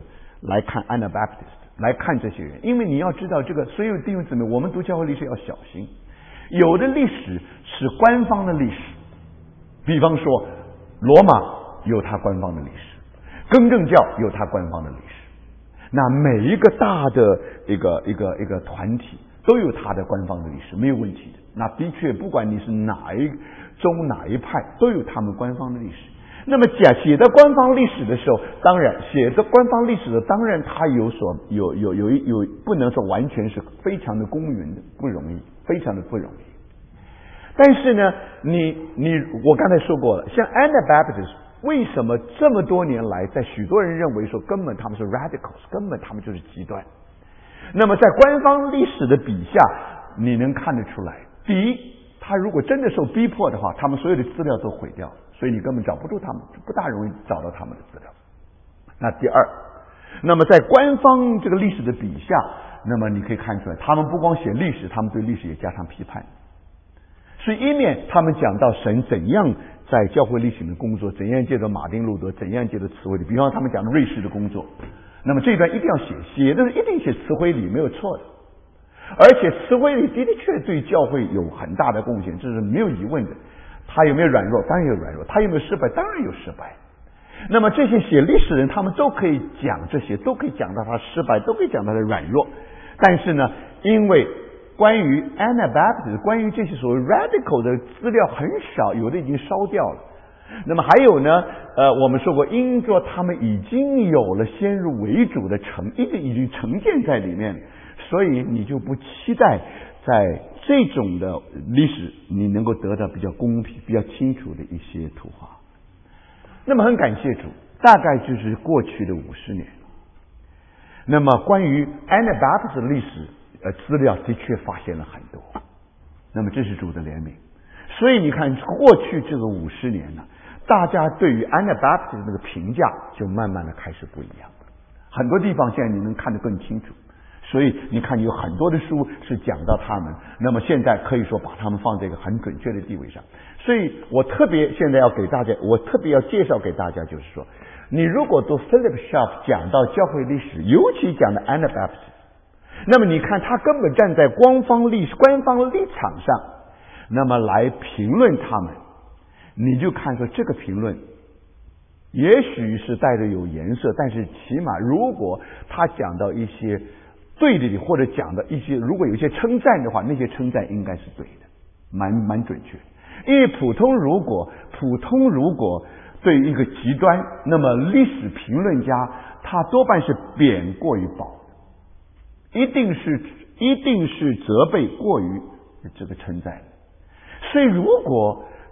Anabaptist， 来看这些人，因为你要知道这个所有弟兄姊妹，我们读教会历史要小心，有的历史是官方的历史，比方说罗马有它官方的历史，更正教有它官方的历史，那每一个大的一个团体都有它的官方的历史，没有问题的。那的确不管你是哪一宗哪一派，都有他们官方的历史。那么写的官方历史的时候，当然写的官方历史的，当然它有不能说完全是非常的公允的，不容易，非常的不容易。但是呢，我刚才说过了，像 Anabaptist 为什么这么多年来，在许多人认为说根本他们是 radicals， 根本他们就是极端。那么在官方历史的笔下，你能看得出来，第一，他如果真的受逼迫的话，他们所有的资料都毁掉，所以你根本找不住他们，不大容易找到他们的资料。那第二，那么在官方这个历史的笔下，那么你可以看出来，他们不光写历史，他们对历史也加上批判。所以一面他们讲到神怎样在教会历史的工作，怎样借着马丁路德，怎样借着慈惠里，比方他们讲瑞士的工作，那么这一段一定要写的一定写慈惠里，没有错的。而且慈惠里的确对教会有很大的贡献，这是没有疑问的。他有没有软弱？当然有软弱。他有没有失败？当然有失败。那么这些写历史人，他们都可以讲这些，都可以讲到他失败，都可以讲到他软弱。但是呢，因为关于 Anabaptist， 关于这些所谓 radical 的资料很少，有的已经烧掉了。那么还有呢，我们说过，因着他们已经有了先入为主的已经成见在里面，所以你就不期待在这种的历史你能够得到比较公平、比较清楚的一些图画。那么很感谢主，大概就是过去的50年。那么关于 Anabaptist 的历史资料的确发现了很多，那么这是主的怜悯。所以你看过去这个50年呢，大家对于 Anabaptist 的那个评价就慢慢的开始不一样了，很多地方现在你能看得更清楚。所以你看有很多的书是讲到他们，那么现在可以说把他们放在一个很准确的地位上。所以我特别现在要给大家，我特别要介绍给大家，就是说你如果读 Philip Schaff 讲到教会历史，尤其讲的 Anabaptist， 那么你看他根本站在官方立场上，那么来评论他们，你就看说这个评论也许是带着有颜色，但是起码如果他讲到一些对的，或者讲的一些，如果有一些称赞的话，那些称赞应该是对的，蛮准确。因为普通如果对一个极端，那么历史评论家他多半是贬过于褒，一定是责备过于这个称赞。所以如果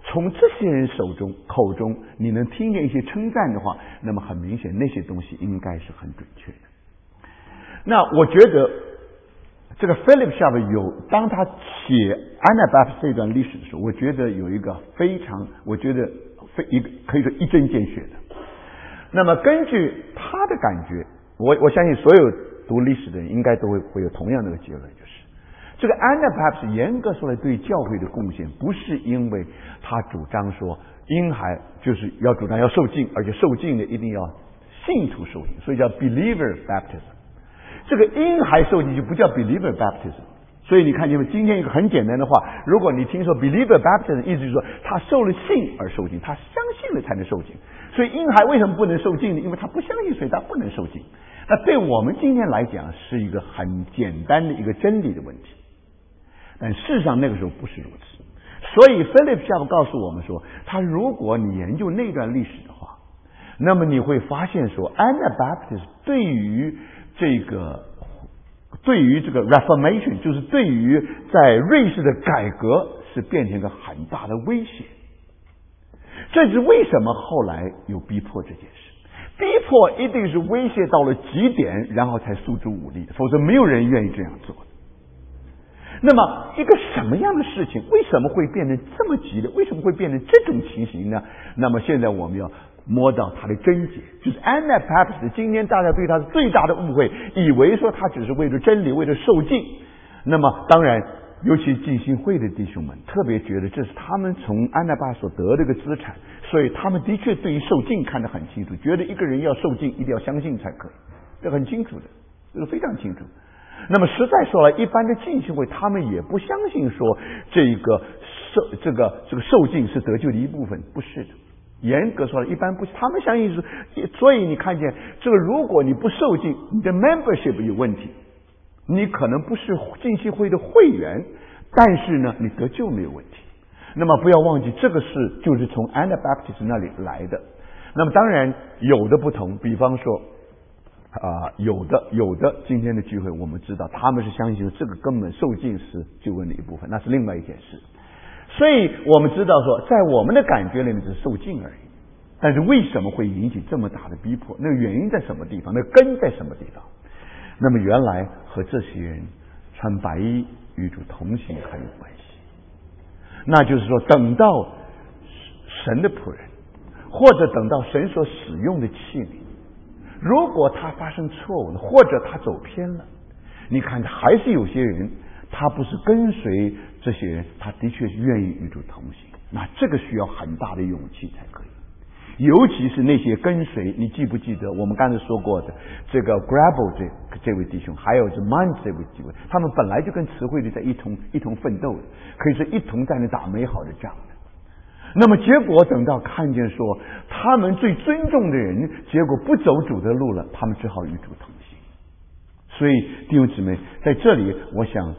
从这些人口中你能听见一些称赞的话，那么很明显那些东西应该是很准确的。那我觉得这个 Philip Sharp 当他写 Anabaptist 这段历史的时候，我觉得有一个非常，我觉得可以说一针见血的。那么根据他的感觉，我相信所有读历史的人应该都会有同样的一个结论，就是这个 Anabaptist 严格说来对教会的贡献，不是因为他主张说婴孩就是要主张要受浸，而且受浸呢一定要信徒受浸，所以叫 believer baptism。这个婴孩受浸就不叫 believer baptism。所以你看，你们今天一个很简单的话，如果你听说 believer baptism， 意思就是说他受了信而受浸，他相信了才能受浸。所以婴孩为什么不能受浸呢？因为他不相信，所以他不能受浸。那对我们今天来讲是一个很简单的一个真理的问题，但事实上那个时候不是如此。所以 Philip Sharp 告诉我们说，他如果你研究那段历史的话，那么你会发现说 Anabaptist 对于这个 Reformation， 就是对于在瑞士的改革是变成一个很大的威胁。这是为什么后来有逼迫这件事。逼迫一定是威胁到了极点，然后才诉诸武力，否则没有人愿意这样做。那么一个什么样的事情为什么会变成这么激烈，为什么会变成这种情形呢？那么现在我们要摸到它的症结，就是 Anabaptist 今天大家对他是最大的误会，以为说他只是为了真理，为了受浸。那么当然尤其浸信会的弟兄们特别觉得这是他们从安娜巴所得的一个资产，所以他们的确对于受浸看得很清楚，觉得一个人要受浸一定要相信才可以，这很清楚的，这个非常清楚。那么实在说来，一般的浸信会他们也不相信说这个受浸是得救的一部分，不是的。严格说来，一般不是，他们相信是，所以你看见这个，如果你不受浸，你的 membership 有问题，你可能不是浸信会的会员，但是呢，你得救没有问题。那么不要忘记，这个就是从 Anabaptist 那里来的。那么当然有的不同，比方说有的今天的聚会，我们知道他们是相信这个根本受浸是救恩的一部分，那是另外一件事。所以我们知道说，在我们的感觉里面只是受浸而已，但是为什么会引起这么大的逼迫？那个原因在什么地方？那个根在什么地方？那么原来和这些人穿白衣与主同行很有关系。那就是说，等到神的仆人，或者等到神所使用的器皿，如果他发生错误了，或者他走偏了，你看还是有些人他不是跟随这些人，他的确是愿意与主同行，那这个需要很大的勇气才可以。尤其是那些跟随，你记不记得我们刚才说过的这个 Grable 这位弟兄，还有这 Mans 这位几位，他们本来就跟慈惠的在一同奋斗的，可以说一同在那打美好的仗的。那么结果等到看见说他们最尊重的人，结果不走主的路了，他们只好与主同行。所以弟兄姊妹，在这里我想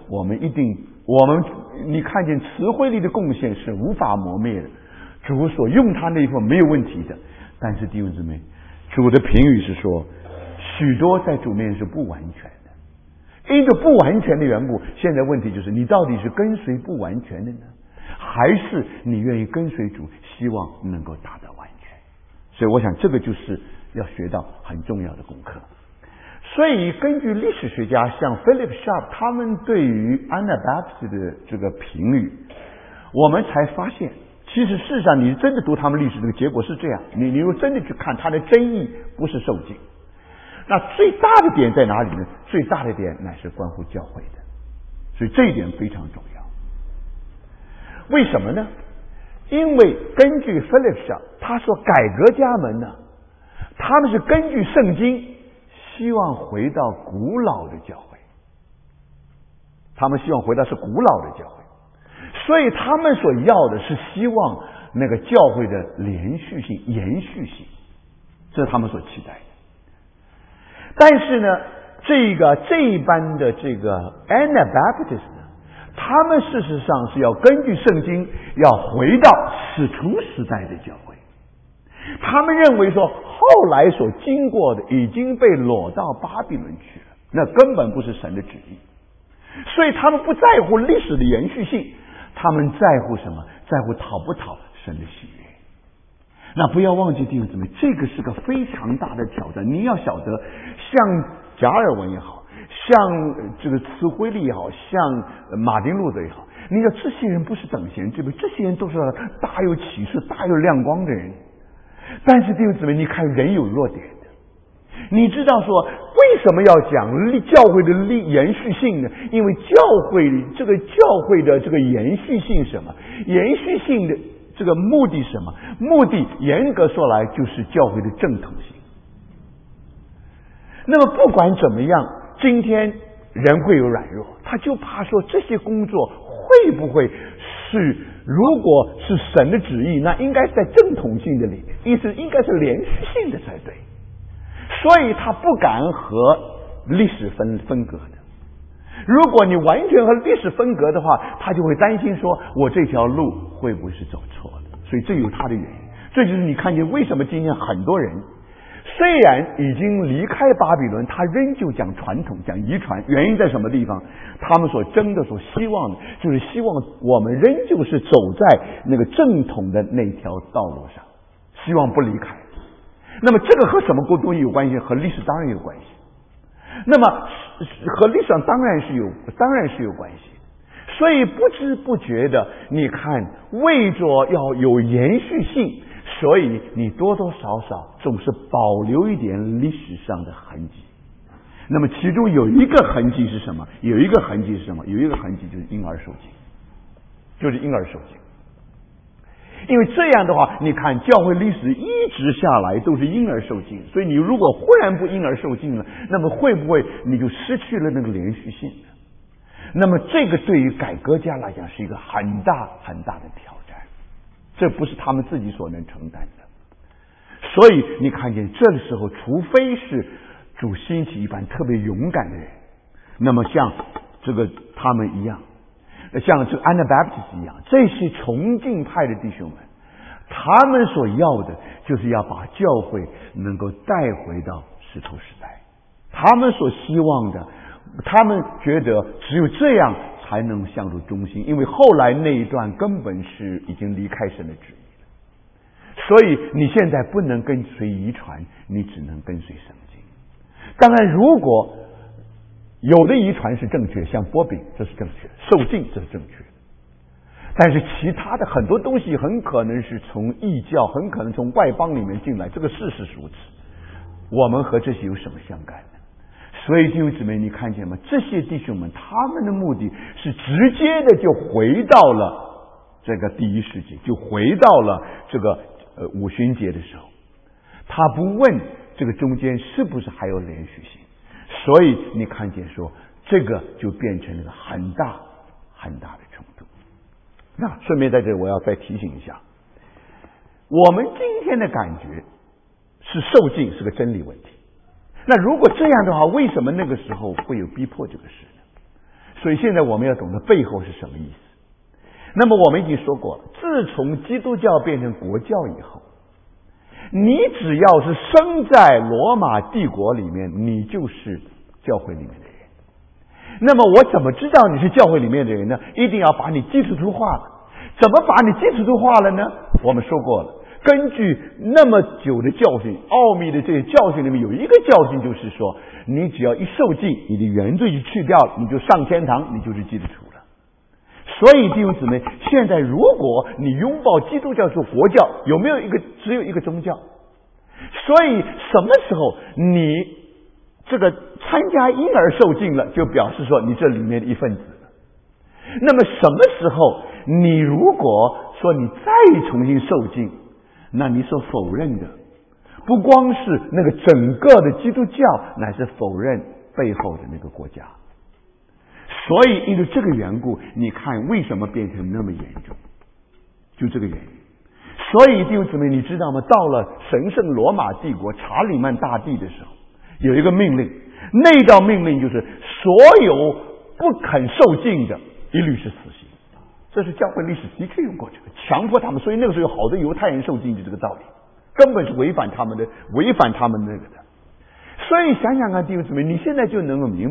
你看见慈惠力的贡献是无法磨灭的，主所用他那一部分没有问题的。但是弟兄姊妹，主的评语是说，许多在主面是不完全的。因着不完全的缘故，现在问题就是你到底是跟随不完全的呢，还是你愿意跟随主，希望能够达到完全？所以我想这个就是要学到很重要的功课。所以根据历史学家像 Philip Sharp 他们对于 Anabaptist 的这个评语，我们才发现其实事实上你真的读他们历史，这个结果是这样，你又真的去看他的真意不是受浸。那最大的点在哪里呢？最大的点乃是关乎教会的，所以这一点非常重要。为什么呢？因为根据 Philip Sharp 他说，改革家们呢，他们是根据圣经希望回到古老的教会，他们希望回到是古老的教会，所以他们所要的是希望那个教会的连续性、延续性，这是他们所期待的。但是呢，这一般的这个 Anabaptist 呢，他们事实上是要根据圣经要回到使徒时代的教会。他们认为说后来所经过的已经被掳到巴比伦去了，那根本不是神的旨意。所以他们不在乎历史的延续性，他们在乎什么？在乎讨不讨神的喜悦。那不要忘记弟兄姊妹，这个是个非常大的挑战。你要晓得，像加尔文也好，像这个慈惠利也好，像马丁路德也好，你要这些人不是等闲之辈，这些人都是大有启示、大有亮光的人。但是弟兄姊妹，你看人有弱点的，你知道说为什么要讲教会的延续性呢？因为教会的这个延续性是什么？延续性的这个目的是什么？目的严格说来就是教会的正统性。那么不管怎么样，今天人会有软弱，他就怕说这些工作会不会是，如果是神的旨意，那应该是在正统性的里面，意思应该是连续性的才对，所以他不敢和历史分割的。如果你完全和历史分隔的话，他就会担心说我这条路会不会是走错了。所以这有他的原因，这就是你看见为什么今天很多人虽然已经离开巴比伦，他仍旧讲传统、讲遗传。原因在什么地方？他们所争的、所希望的，就是希望我们仍旧是走在那个正统的那条道路上，希望不离开。那么这个和什么东西有关系？和历史当然有关系。那么和历史上当然是有关系。所以不知不觉的，你看，为着要有延续性，所以你多多少少总是保留一点历史上的痕迹。那么其中有一个痕迹是什么？有一个痕迹就是婴儿受精。因为这样的话，你看教会历史一直下来都是婴儿受精，所以你如果忽然不婴儿受精了，那么会不会你就失去了那个连续性呢？那么这个对于改革家来讲是一个很大很大的挑战，这不是他们自己所能承担的。所以你看见这个时候，除非是主兴起一般特别勇敢的人，那么像这个他们一样，像这个 Anabaptist 一样，这些崇敬派的弟兄们，他们所要的就是要把教会能够带回到使徒时代。他们所希望的，他们觉得只有这样才能向主忠心，因为后来那一段根本是已经离开神的旨意了。所以你现在不能跟随遗传，你只能跟随圣经。当然如果有的遗传是正确，像波饼这是正确，受尽这是正确的，但是其他的很多东西很可能是从异教，很可能从外邦里面进来，这个事实如此。我们和这些有什么相干呢？所以弟兄姊妹，你看见吗？这些弟兄们他们的目的是直接的就回到了这个第一世纪，就回到了这个五旬节的时候，他不问这个中间是不是还有连续性。所以你看见说这个就变成了很大很大的冲突。那顺便在这里我要再提醒一下，我们今天的感觉是受尽是个真理问题。那如果这样的话，为什么那个时候会有逼迫这个事呢？所以现在我们要懂得背后是什么意思。那么我们已经说过了，自从基督教变成国教以后，你只要是生在罗马帝国里面，你就是教会里面的人。那么我怎么知道你是教会里面的人呢？一定要把你基督徒化了。怎么把你基督徒化了呢？我们说过了，根据那么久的教训，奥秘的这些教训里面有一个教训，就是说你只要一受浸，你的原罪就去掉了，你就上天堂，你就是基督徒了。所以弟兄姊妹，现在如果你拥抱基督教做国教，有没有只有一个宗教？所以什么时候你这个参加婴儿受浸了，就表示说你这里面的一份子了。那么什么时候你如果说你再重新受浸，那你所否认的不光是那个整个的基督教，乃是否认背后的那个国家。所以因为这个缘故，你看为什么变成那么严重，就这个原因。所以弟兄姊妹，你知道吗？到了神圣罗马帝国查理曼大帝的时候，有一个命令，那道命令就是所有不肯受浸的一律是死刑。这是教会历史的确有过这个强迫他们，所以那个时候有好多犹太人受浸，就这个道理，根本是违反他们那个的。所以想想看弟兄姊妹，你现在就能够明白，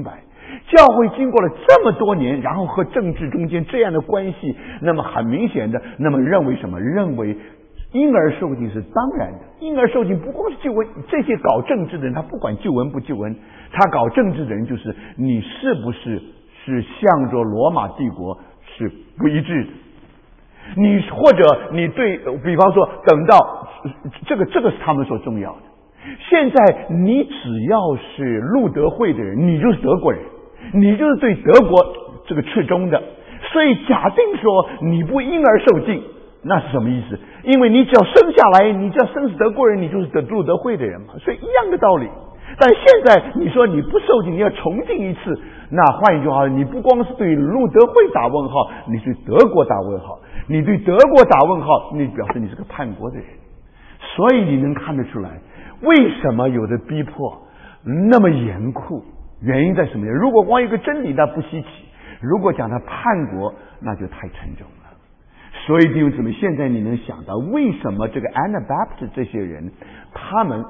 教会经过了这么多年，然后和政治中间这样的关系，那么很明显的，那么认为什么？认为婴儿受浸是当然的。婴儿受浸不光是救恩，这些搞政治的人，他不管救恩不救恩，他搞政治的人就是你是不是向着罗马帝国是不一致的。你或者你对，比方说等到这个是他们所重要的。现在你只要是路德会的人，你就是德国人，你就是对德国这个斥忠的。所以假定说你不婴儿受浸，那是什么意思？因为你只要生下来，你只要生是德国人，你就是路德会的人嘛。所以一样的道理。但现在你说你不受浸，你要重浸一次，那换一句话，你不光是对路德会打问号，你对德国打问号。你对德国打问号，你表示你是个叛国的人。所以你能看得出来，为什么有的逼迫那么严酷？原因在什么呀？如果光一个真理，那不稀奇；如果讲他叛国，那就太沉重了。所以弟兄姊妹，现在你能想到为什么这个 Anabaptist 这些人，他们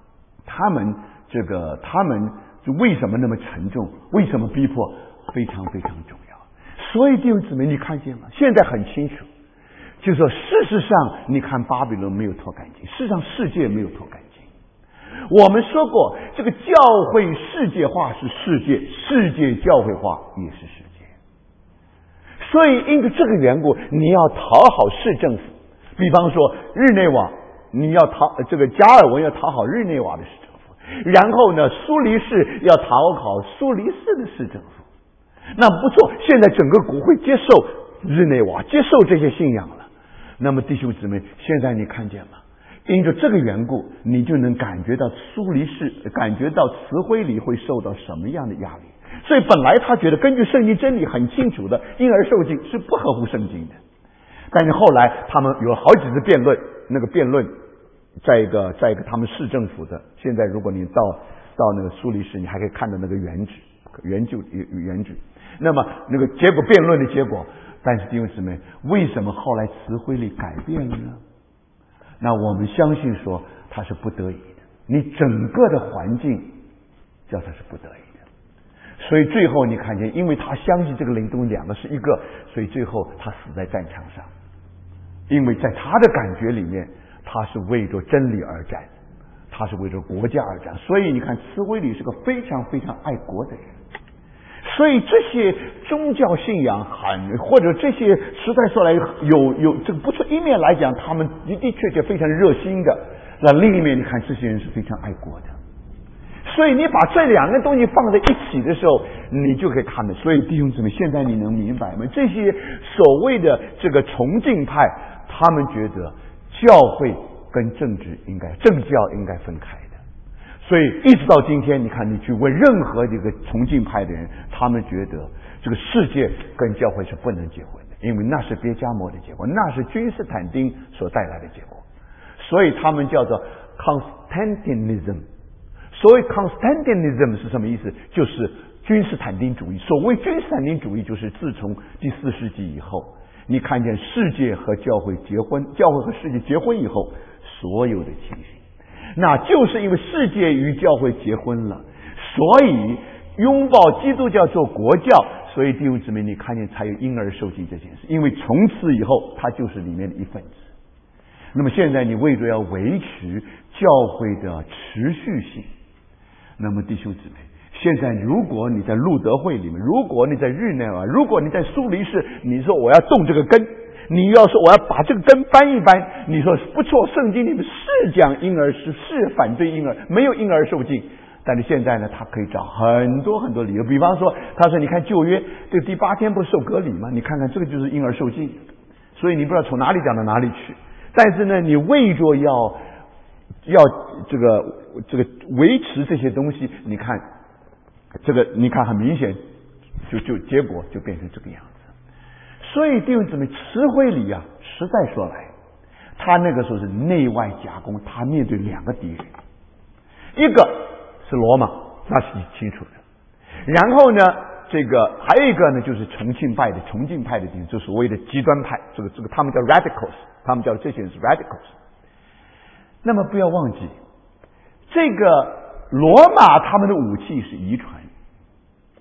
就为什么那么沉重？为什么逼迫非常非常重要？所以弟兄姊妹，你看见吗？现在很清楚，就是说，事实上，你看巴比伦没有脱干净，事实上世界没有脱干净。我们说过，这个教会世界化是世界，世界教会化也是世界。所以因着这个缘故，你要讨好市政府。比方说日内瓦，你要这个加尔文要讨好日内瓦的市政府，然后呢，苏黎世要讨好苏黎世的市政府。那不错，现在整个国会接受日内瓦，接受这些信仰了。那么弟兄姊妹，现在你看见吗？因着这个缘故，你就能感觉到苏黎世，感觉到慈辉里会受到什么样的压力。所以本来他觉得根据圣经真理很清楚的，婴儿受浸是不合乎圣经的。但是后来他们有好几次辩论，那个辩论在一个他们市政府的，现在如果你到那个苏黎世，你还可以看到那个原址。那么那个结果，辩论的结果，但是弟兄姊妹，为什么后来慈辉里改变了呢？那我们相信说他是不得已的，你整个的环境叫他是不得已的。所以最后你看见，因为他相信这个灵东两个是一个，所以最后他死在战场上。因为在他的感觉里面，他是为着真理而战，他是为着国家而战。所以你看，慈辉里是个非常非常爱国的人。所以这些宗教信仰或者这些实在说来有这个不错一面来讲，他们的确非常热心的。那另一面你看，这些人是非常爱国的。所以你把这两个东西放在一起的时候，你就可以看到。所以弟兄姊妹，现在你能明白吗？这些所谓的这个崇敬派，他们觉得教会跟政教应该分开。所以一直到今天，你看，你去问任何这个崇敬派的人，他们觉得这个世界跟教会是不能结婚的，因为那是别迦摩的结果，那是君士坦丁所带来的结果。所以他们叫做 Constantinism。所谓 Constantinism 是什么意思？就是君士坦丁主义。所谓君士坦丁主义，就是自从第4世纪以后，你看见世界和教会结婚，教会和世界结婚以后所有的情形。那就是因为世界与教会结婚了，所以拥抱基督教做国教，所以弟兄姊妹，你看见才有婴儿受浸这件事，因为从此以后他就是里面的一份子。那么现在你为着要维持教会的持续性，那么弟兄姊妹，现在如果你在路德会里面，如果你在日内瓦，如果你在苏黎世，你说我要动这个根，你要说我要把这个根搬一搬，你说不错，圣经里面是讲婴儿是反对婴儿，没有婴儿受浸。但是现在呢，他可以找很多很多理由，比方说他说你看旧约这个第8天不是受隔离吗？你看看这个就是婴儿受浸，所以你不知道从哪里讲到哪里去。但是呢，你为着要这个维持这些东西，你看这个你看很明显就结果就变成这个样子。所以弟兄姊妹，慈辉里啊，实在说来，他那个时候是内外夹攻，他面对2个敌人，一个是罗马，那是清楚的。然后呢，这个还有一个呢，就是崇敬派的敌人，就所谓的极端派，这个他们叫 radicals， 他们叫这些人是 radicals。那么不要忘记，这个罗马他们的武器是遗传。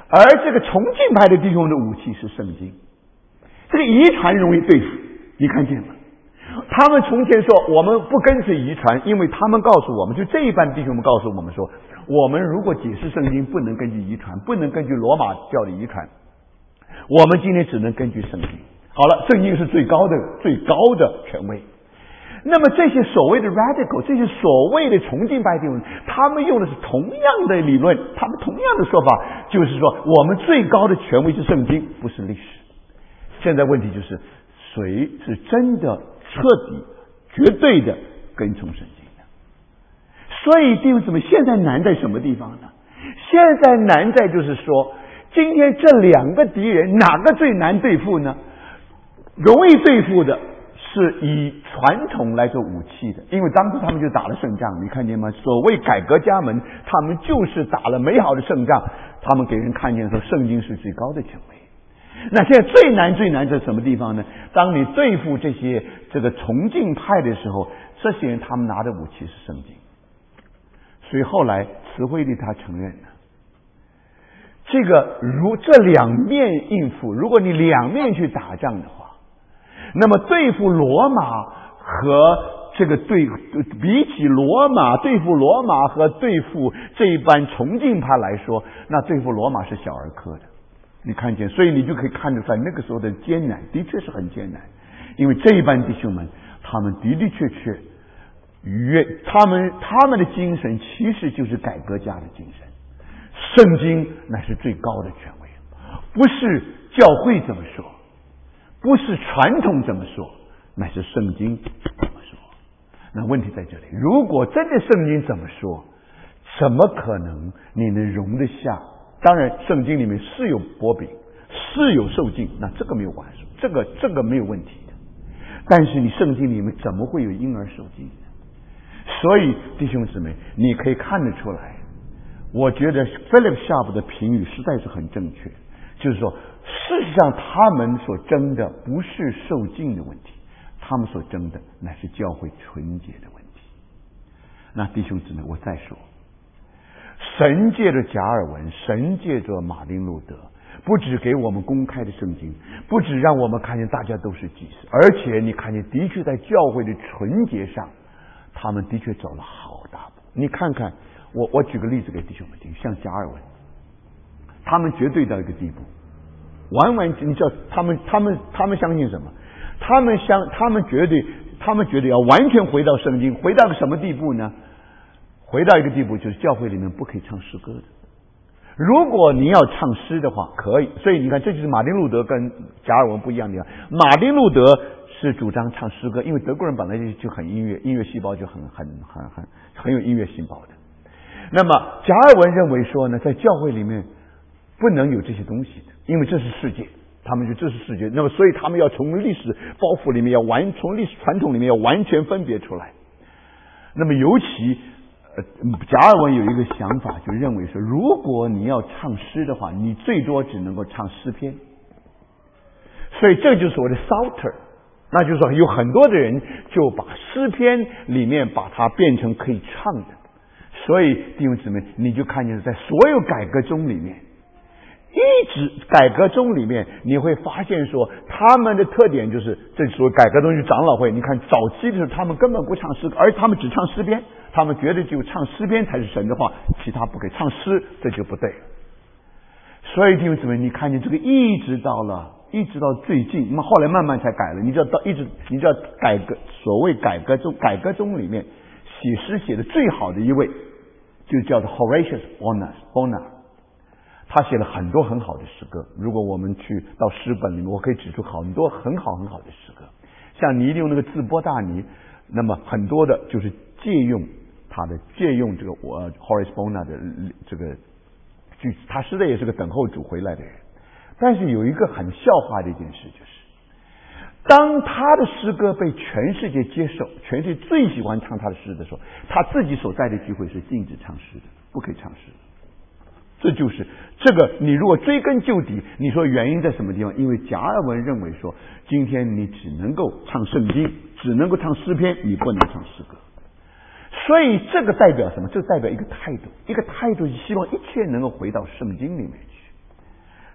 而这个崇敬派的弟兄的武器是圣经。这个遗传容易对付，你看见吗？他们从前说我们不跟随遗传，因为他们告诉我们，就这一班弟兄们告诉我们说，我们如果解释圣经不能根据遗传，不能根据罗马教的遗传，我们今天只能根据圣经。好了，圣经是最高的权威。那么这些所谓的 radical， 这些所谓的崇敬派弟兄，他们用的是同样的理论，他们同样的说法，就是说我们最高的权威是圣经，不是历史。现在问题就是谁是真的彻底绝对的跟从圣经的？所以弟兄姊妹，现在难在什么地方呢？现在难在就是说，今天这两个敌人哪个最难对付呢？容易对付的是以传统来做武器的，因为当初他们就打了胜仗，你看见吗？所谓改革家们，他们就是打了美好的胜仗，他们给人看见说圣经是最高的权威。那现在最难在什么地方呢？当你对付这个崇敬派的时候，这些人他们拿的武器是圣经。所以后来慈惠利他承认了，这两面应付，如果你两面去打仗的话，那么对付罗马和比起罗马对付罗马和对付这一班崇敬派来说，那对付罗马是小儿科的。你看见，所以你就可以看得出来那个时候的艰难，的确是很艰难。因为这一班弟兄们，他们的确他们的精神其实就是改革家的精神。圣经乃是最高的权威，不是教会怎么说，不是传统怎么说，乃是圣经怎么说。那问题在这里，如果真的圣经怎么说，怎么可能你能容得下？当然圣经里面是有薄饼，是有受尽，那这个没有关系，这个没有问题的。但是你圣经里面怎么会有婴儿受尽呢？所以弟兄姊妹，你可以看得出来，我觉得 Philip Sharp 的评语实在是很正确，就是说事实上他们所争的不是受尽的问题，他们所争的乃是教会纯洁的问题。那弟兄姊妹，我再说，神借着加尔文，神借着马丁路德，不只给我们公开的圣经，不只让我们看见大家都是祭司，而且你看见的确在教会的纯洁上，他们的确走了好大步。你看看，我举个例子给弟兄们听，像加尔文，他们绝对到一个地步，你知道他们相信什么？他们觉得要完全回到圣经，回到个什么地步呢？回到一个地步，就是教会里面不可以唱诗歌的。如果你要唱诗的话，可以。所以你看，这就是马丁路德跟加尔文不一样的地方。马丁路德是主张唱诗歌，因为德国人本来就很音乐细胞就很有音乐细胞的。那么加尔文认为说呢，在教会里面不能有这些东西的，因为这是世界。他们就这是世界，那么所以他们要从历史包袱里面从历史传统里面要完全分别出来。那么尤其加尔文有一个想法，就认为说，如果你要唱诗的话，你最多只能够唱诗篇。所以这就是所谓的 Psalter， 那就是说有很多的人就把诗篇里面把它变成可以唱的。所以弟兄姊妹，你就看见在所有改革中里面，你会发现说他们的特点就是这所谓改革中是长老会。你看早期的时候他们根本不唱诗歌，而他们只唱诗篇，他们觉得只有唱诗篇才是神的话，其他不可以唱诗，这就不对。所以弟兄姊妹，你看见这个一直到最近，那么后来慢慢才改了。你知道所谓改革中里面写诗写的最好的一位就叫做 Horatius Bonar，他写了很多很好的诗歌。如果我们去到诗本里面，我可以指出很多很好的诗歌。像你利用那个字波大尼，那么很多的就是借用这个Horace Bonar 的这个句子，他实在也是个等候主回来的人。但是有一个很笑话的一件事，就是当他的诗歌被全世界接受，全世界最喜欢唱他的诗的时候，他自己所在的聚会是禁止唱诗的，不可以唱诗的。这就是这个，你如果追根究底，你说原因在什么地方？因为加尔文认为说，今天你只能够唱圣经，只能够唱诗篇，你不能唱诗歌。所以这个代表什么？这代表一个态度是希望一切能够回到圣经里面去。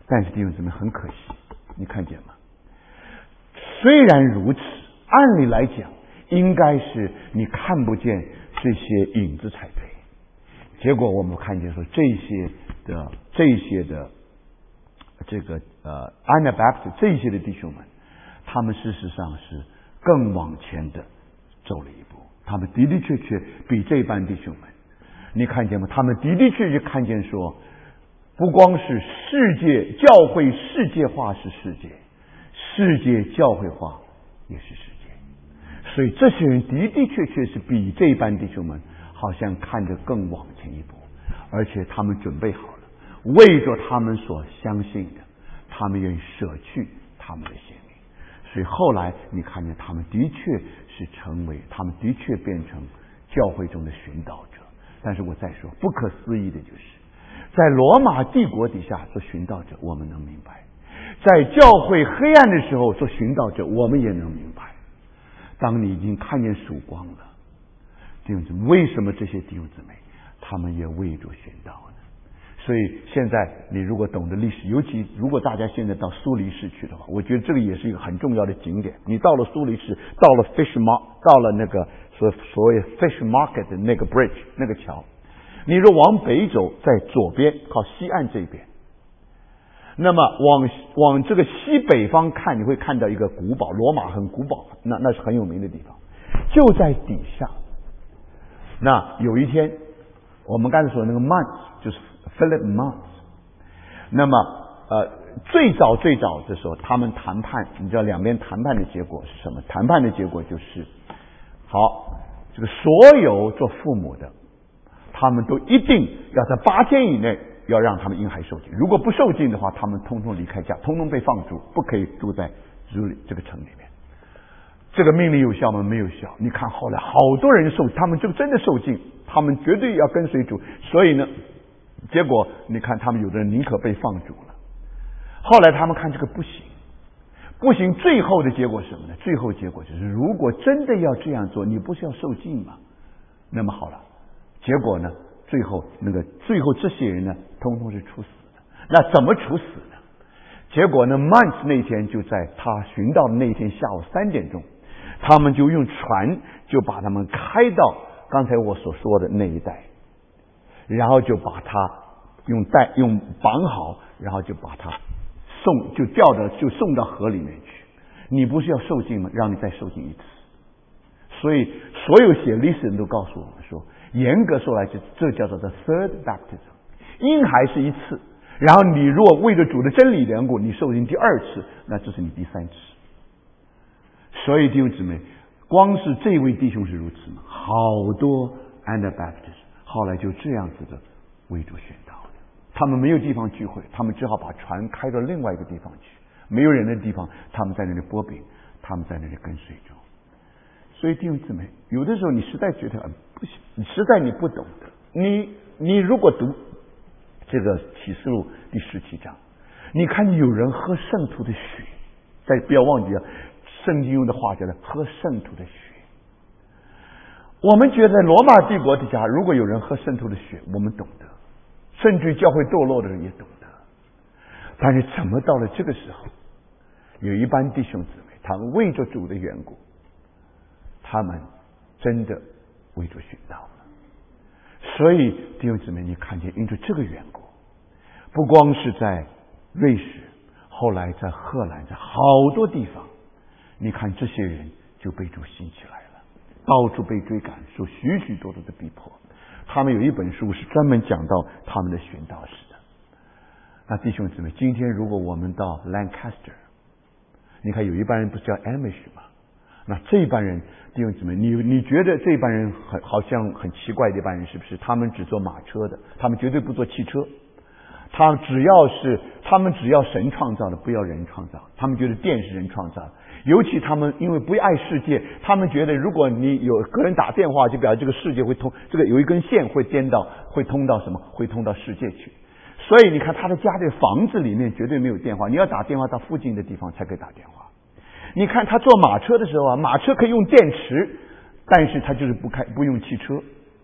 但是弟兄姊妹很可惜，你看见吗？虽然如此，按理来讲应该是你看不见这些影子才对，结果我们看见说这些的这个Anabaptist 这些的弟兄们，他们事实上是更往前的走了一步，他们的的确确比这班弟兄们，你看见吗？他们的的确确看见说，不光是世界教会世界化是世界，世界教会化也是世界，所以这些人的的确确是比这班弟兄们好像看着更往前一步，而且他们准备好了，为着他们所相信的，他们愿意舍去他们的性命。所以后来你看见他们的确是他们的确变成教会中的寻道者。但是我再说，不可思议的就是在罗马帝国底下做寻道者，我们能明白；在教会黑暗的时候做寻道者，我们也能明白。当你已经看见曙光了，弟兄姊妹，为什么这些弟兄姊妹他们也为主寻道呢？所以现在你如果懂得历史，尤其如果大家现在到苏黎世去的话，我觉得这个也是一个很重要的景点。你到了苏黎世，到了 到了那个所谓 Fish Market 的那个 bridge 那个桥，你若往北走，在左边靠西岸这边，那么往这个西北方看，你会看到一个古堡，罗马很古堡，那是很有名的地方，就在底下。那有一天，我们刚才说那个 Mainz 就是 Philip Mainz， 那么最早的时候，他们谈判，你知道两边谈判的结果是什么？谈判的结果就是，好，这个所有做父母的，他们都一定要在8天以内要让他们婴孩受尽，如果不受尽的话，他们通通离开家，通通被放逐，不可以住在这个城里面。这个命令有效吗？没有效。你看后来好多人他们就真的受尽，他们绝对要跟随主，所以呢，结果你看他们有的人宁可被放逐了。后来他们看这个不行，最后的结果是什么呢？最后结果就是，如果真的要这样做，你不是要受尽吗？那么好了，结果呢，最后这些人呢，通通是处死的。那怎么处死呢？结果呢，Mainz那天就在他寻到的那天下午3点钟，他们就用船就把他们开到刚才我所说的那一带，然后就把他用绑好，然后就把他就送到河里面去。你不是要受尽吗？让你再受尽一次。所以所有写历史人都告诉我们说，严格说来这叫做 the third baptism， 婴孩是一次，然后你若为着主的真理缘故，你受尽第2次，那这是你第3次。所以弟兄姊妹，光是这位弟兄是如此吗？好多 Anabaptist 后来就这样子的为主宣道的，他们没有地方聚会，他们只好把船开到另外一个地方去，没有人的地方，他们在那里播饼，他们在那里跟随主。所以弟兄姊妹，有的时候你实在觉得不行，你实在不懂得，你如果读这个启示录第17章，你看有人喝圣徒的血，不要忘记了，圣经用的话叫做喝圣徒的血。我们觉得罗马帝国底下，如果有人喝圣徒的血，我们懂得，甚至教会堕落的人也懂得。但是怎么到了这个时候，有一班弟兄姊妹，他们为着主的缘故，他们真的为主殉道了。所以弟兄姊妹，你看见因着这个缘故，不光是在瑞士，后来在荷兰，在好多地方，你看这些人就被主兴起来了，到处被追赶，受许许多多的逼迫。他们有一本书是专门讲到他们的殉道史的。那弟兄姊妹，今天如果我们到 Lancaster， 你看有一班人不是叫 Amish 吗？那这一班人，弟兄姊妹，你觉得这一班人好像很奇怪的一班人，是不是？他们只坐马车的，他们绝对不坐汽车。他们只要神创造的，不要人创造。他们觉得电是人创造的，尤其他们因为不爱世界，他们觉得如果你有个人打电话，就表示这个世界会通，这个有一根线会通到什么？会通到世界去。所以你看他的家的房子里面绝对没有电话，你要打电话到附近的地方才可以打电话。你看他坐马车的时候啊，马车可以用电池，但是他就是不用汽车。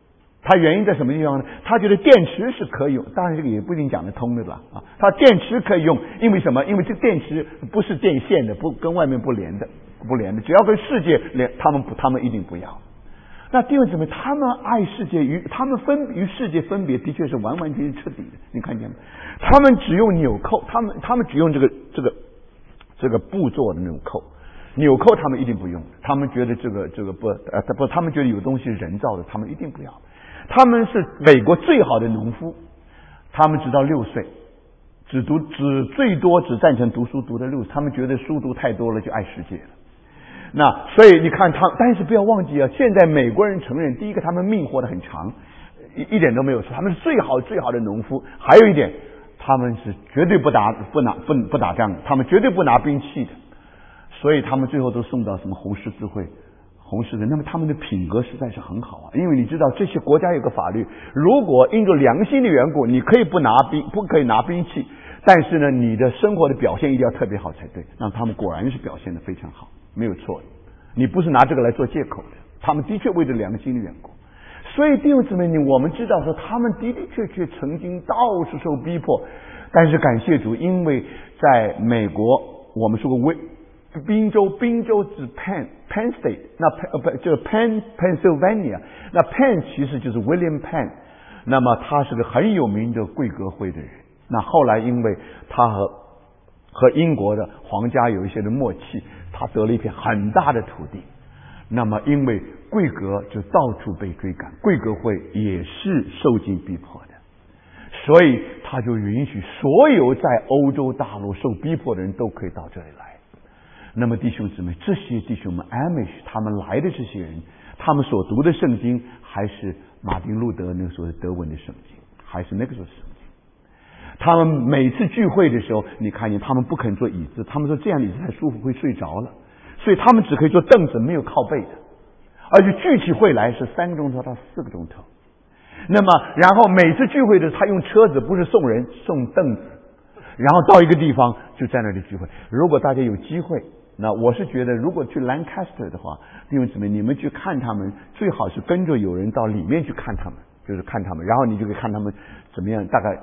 他原因在什么地方呢？他觉得电池是可以用，当然这个也不一定讲得通的了啊。他电池可以用，因为什么？因为这电池不是电线的，不跟外面不连的，只要跟世界连，他们一定不要。那弟兄姊妹，他们爱世界他们与世界分别，的确是完完全全彻底的。你看见吗？他们只用纽扣，他们只用这个布做的那种扣，纽扣他们一定不用。他们觉得这个不，他们觉得有东西是人造的，他们一定不要。他们是美国最好的农夫，他们直到6岁，最多只赞成读书读到6岁，他们觉得书读太多了就爱世界了。那所以你看但是不要忘记啊，现在美国人承认，第一个他们命活得很长，一点都没有错，他们是最好的农夫。还有一点，他们是绝对不打仗的，他们绝对不拿兵器的，所以他们最后都送到什么红十字会。那么他们的品格实在是很好啊，因为你知道这些国家有个法律，如果因着良心的缘故，你可以不可以拿兵器，但是呢，你的生活的表现一定要特别好才对。那他们果然是表现得非常好，没有错的。你不是拿这个来做借口的，他们的确为着良心的缘故。所以弟兄姊妹，我们知道说他们的确曾经到处受逼迫，但是感谢主，因为在美国，我们说过宾州是 Penn State， 那这个 Pennsylvania， 那 Penn 其实就是 William Penn， 那么他是个很有名的贵格会的人。那后来因为他和英国的皇家有一些的默契，他得了一片很大的土地。那么因为贵格就到处被追赶，贵格会也是受尽逼迫的，所以他就允许所有在欧洲大陆受逼迫的人都可以到这里来。那么弟兄姊妹，这些弟兄们 Amish 他们来的这些人，他们所读的圣经还是马丁路德那个时候的德文的圣经，还是那个时候的圣经。他们每次聚会的时候，你看见他们不肯坐椅子，他们说这样椅子太舒服会睡着了，所以他们只可以坐凳子，没有靠背的。而且聚起会来是3个钟头到4个钟头。那么然后每次聚会的他用车子，不是送人，送凳子，然后到一个地方就在那里聚会。如果大家有机会，那我是觉得如果去 Lancaster 的话，弟兄姊妹，你们去看他们，最好是跟着有人到里面去看他们，就是看他们，然后你就可以看他们怎么样，大概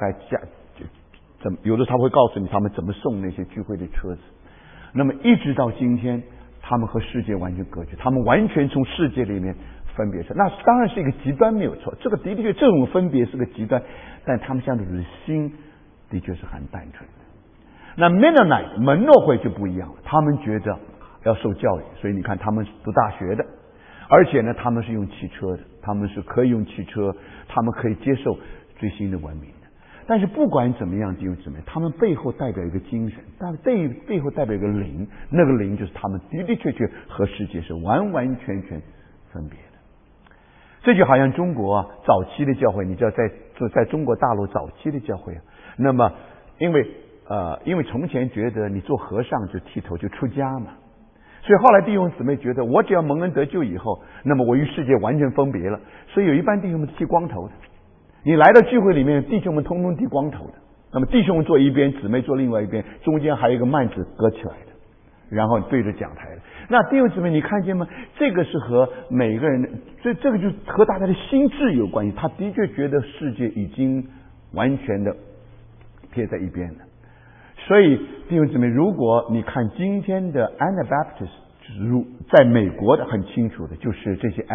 有的他会告诉你他们怎么送那些聚会的车子。那么一直到今天，他们和世界完全隔绝，他们完全从世界里面分别出，那当然是一个极端没有错，这个的确这种分别是个极端，但他们相对的心的确是很单纯的。那 Mennonite 门诺会就不一样了，他们觉得要受教育，所以你看他们读大学的，而且呢他们是用汽车的，他们是可以用汽车，他们可以接受最新的文明的。但是不管怎么样，弟兄姊妹，他们背后代表一个精神，但背后代表一个灵，那个灵就是他们的确和世界是完完全分别的。这就好像中国早期的教会，你知道在中国大陆早期的教会，那么因为从前觉得你做和尚就剃头就出家嘛，所以后来弟兄姊妹觉得我只要蒙恩得救以后，那么我与世界完全分别了，所以有一般弟兄们剃光头的。你来到聚会里面，弟兄们通通剃光头的，那么弟兄坐一边，姊妹坐另外一边，中间还有一个幔子隔起来的，然后对着讲台的。那弟兄姊妹，你看见吗？这个是和每个人的，这个就和大家的心智有关系。他的确觉得世界已经完全的撇在一边了。所以弟兄姊妹，如果你看今天的 Anabaptist， 就是在美国的很清楚的就是这些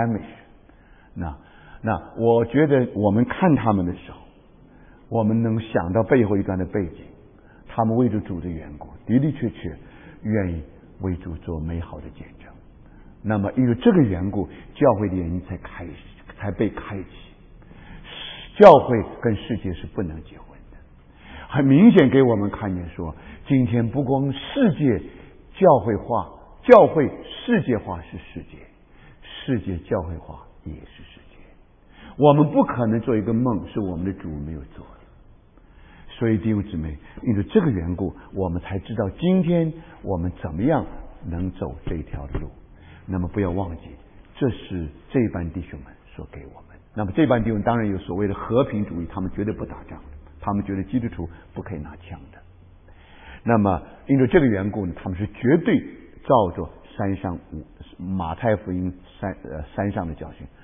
Amish， 那我觉得我们看他们的时候，我们能想到背后一段的背景，他们为着主的缘故，的确愿意为主做美好的见证。那么因为这个缘故，教会的原因才被开启。教会跟世界是不能结婚的，很明显给我们看见说，今天不光世界教会化，教会世界化是世界，世界教会化也是世界。我们不可能做一个梦是我们的主没有做的。所以弟兄姊妹，因为这个缘故，我们才知道今天我们怎么样能走这条路。那么不要忘记，这是这班弟兄们所给我们。那么这班弟兄当然有所谓的和平主义，他们绝对不打仗的，他们觉得基督徒不可以拿枪的。那么因为这个缘故呢，他们是绝对照着马太福音山上的教训，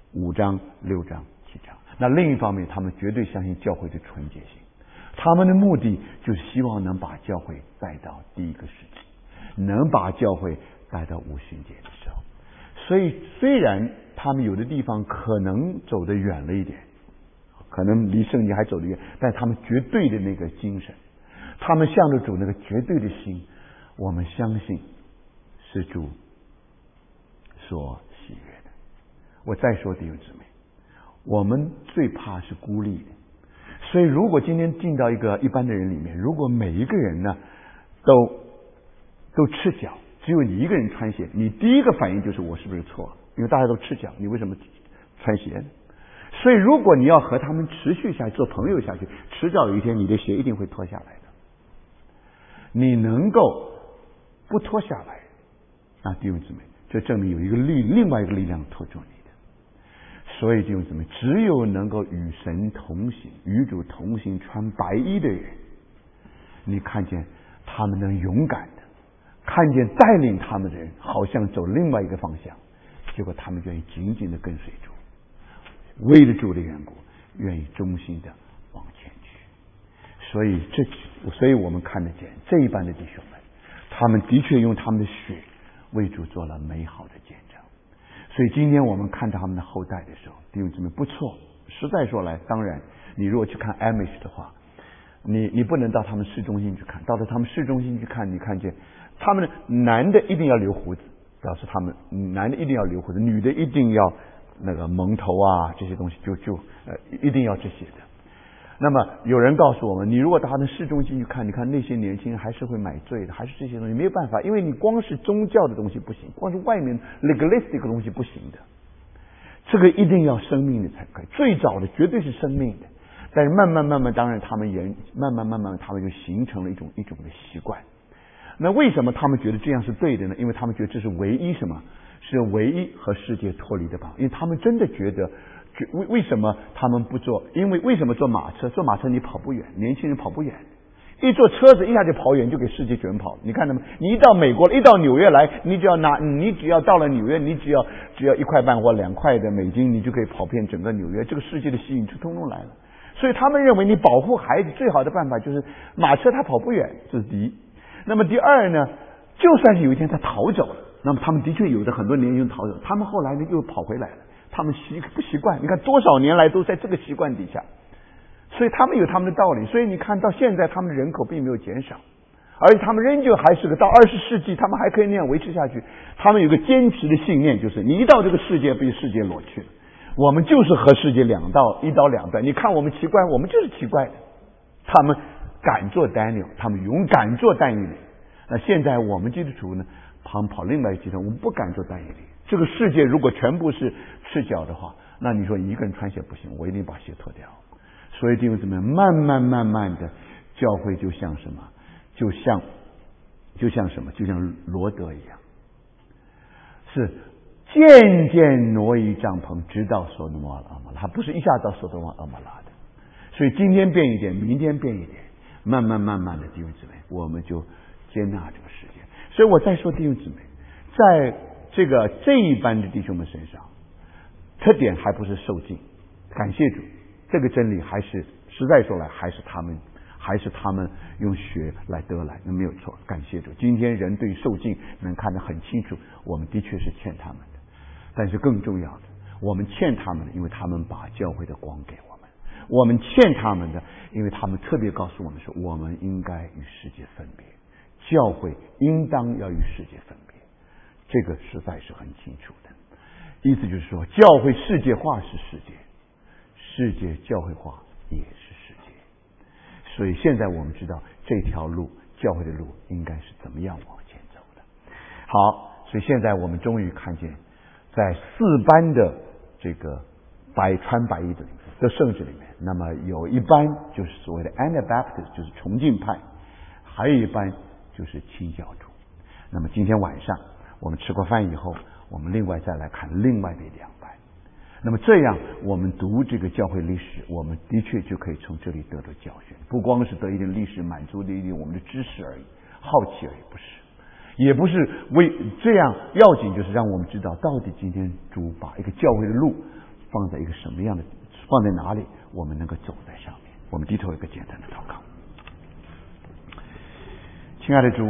5章、6章、7章。那另一方面，他们绝对相信教会的纯洁性，他们的目的就是希望能把教会带到第一个世纪，能把教会带到五旬节的时候。所以虽然他们有的地方可能走得远了一点，可能离圣经还走得远，但他们绝对的那个精神，他们向着主那个绝对的心，我们相信是主所喜悦的。我再说弟兄姊妹，我们最怕是孤立的。所以如果今天进到一个一般的人里面，如果每一个人呢都赤脚，只有你一个人穿鞋，你第一个反应就是我是不是错了？因为大家都赤脚，你为什么穿鞋呢？所以如果你要和他们持续下去做朋友下去，迟早有一天你的鞋一定会脱下来的。你能够不脱下来，那弟兄姊妹，这证明有一个另外一个力量托住你的。所以弟兄姊妹，只有能够与神同行、与主同行、穿白衣的人，你看见他们能勇敢的，看见带领他们的人好像走另外一个方向，结果他们愿意紧紧的跟随主，为了主的缘故，愿意忠心的往前去。所以我们看得见这一般的弟兄们，他们的确用他们的血为主做了美好的见证。所以今天我们看到他们的后代的时候，弟兄姊妹不错。实在说来，当然你如果去看 Amish 的话，你不能到他们市中心去看，到了他们市中心去看，你看见他们男的一定要留胡子，表示他们男的一定要留胡子，女的一定要那个蒙头啊，这些东西就一定要这些的。那么有人告诉我们，你如果到他们市中心去看，你看那些年轻人还是会买醉的，还是这些东西没有办法，因为你光是宗教的东西不行，光是外面 legalistic 的东西不行的，这个一定要生命的才可以。最早的绝对是生命的，但是慢慢，当然他们也慢慢，他们就形成了一种的习惯。那为什么他们觉得这样是对的呢？因为他们觉得这是唯一什么？是唯一和世界脱离的吧？因为他们真的觉得，为什么他们不做？因为为什么坐马车？坐马车你跑不远，年轻人跑不远。一坐车子一下就跑远，就给世界卷跑。你看他们，你一到美国，一到纽约来，你只要到了纽约，你只要1块半或2块的美金，你就可以跑遍整个纽约。这个世界的吸引就通通来了。所以他们认为你保护孩子最好的办法就是马车他跑不远，这是第一。那么第二呢，就算是有一天他逃走了，那么他们的确有的很多年轻人逃走，他们后来呢又跑回来了。他们不习惯，你看多少年来都在这个习惯底下，所以他们有他们的道理。所以你看到现在他们的人口并没有减少，而且他们仍旧还是到20世纪，他们还可以那样维持下去。他们有个坚持的信念，就是你一到这个世界被世界裸去了，我们就是和世界一刀两断。你看我们奇怪，我们就是奇怪的。他们敢做 Daniel， 他们勇敢做但以理。那现在我们基督徒呢，跑另外一个极端，我们不敢做但以理。这个世界如果全部是赤脚的话，那你说一个人穿鞋不行，我一定把鞋脱掉。所以弟兄姊妹，慢慢的，教会就像什么？就像什么？就像罗德一样，是渐渐挪移帐篷，直到所多玛和蛾摩拉，他不是一下到所多玛和蛾摩拉的。所以今天变一点，明天变一点，慢慢的，弟兄姊妹，我们就接纳这个世界。所以我再说弟兄姊妹，在这一班的弟兄们身上，特点还不是受尽，感谢主，这个真理还是实在说来，还是他们用血来得来，那没有错，感谢主。今天人对受尽能看得很清楚，我们的确是欠他们的，但是更重要的，我们欠他们的，因为他们把教会的光给我们；我们欠他们的，因为他们特别告诉我们说，我们应该与世界分别，教会应当要与世界分别。这个实在是很清楚的，意思就是说，教会世界化是世界，世界教会化也是世界。所以现在我们知道这条路，教会的路应该是怎么样往前走的。好，所以现在我们终于看见，在4班的这个穿白衣的圣旨里面，那么有一班就是所谓的 Anabaptist， 就是崇敬派，还有一班就是清教徒。那么今天晚上我们吃过饭以后，我们另外再来看另外的2班。那么这样我们读这个教会历史，我们的确就可以从这里得到教训，不光是得一点历史，满足的一点我们的知识而已，好奇而已，不是，也不是为这样要紧，就是让我们知道到底今天主把一个教会的路放在一个什么样的，放在哪里，我们能够走在上面。我们低头一个简单的祷告。亲爱的主。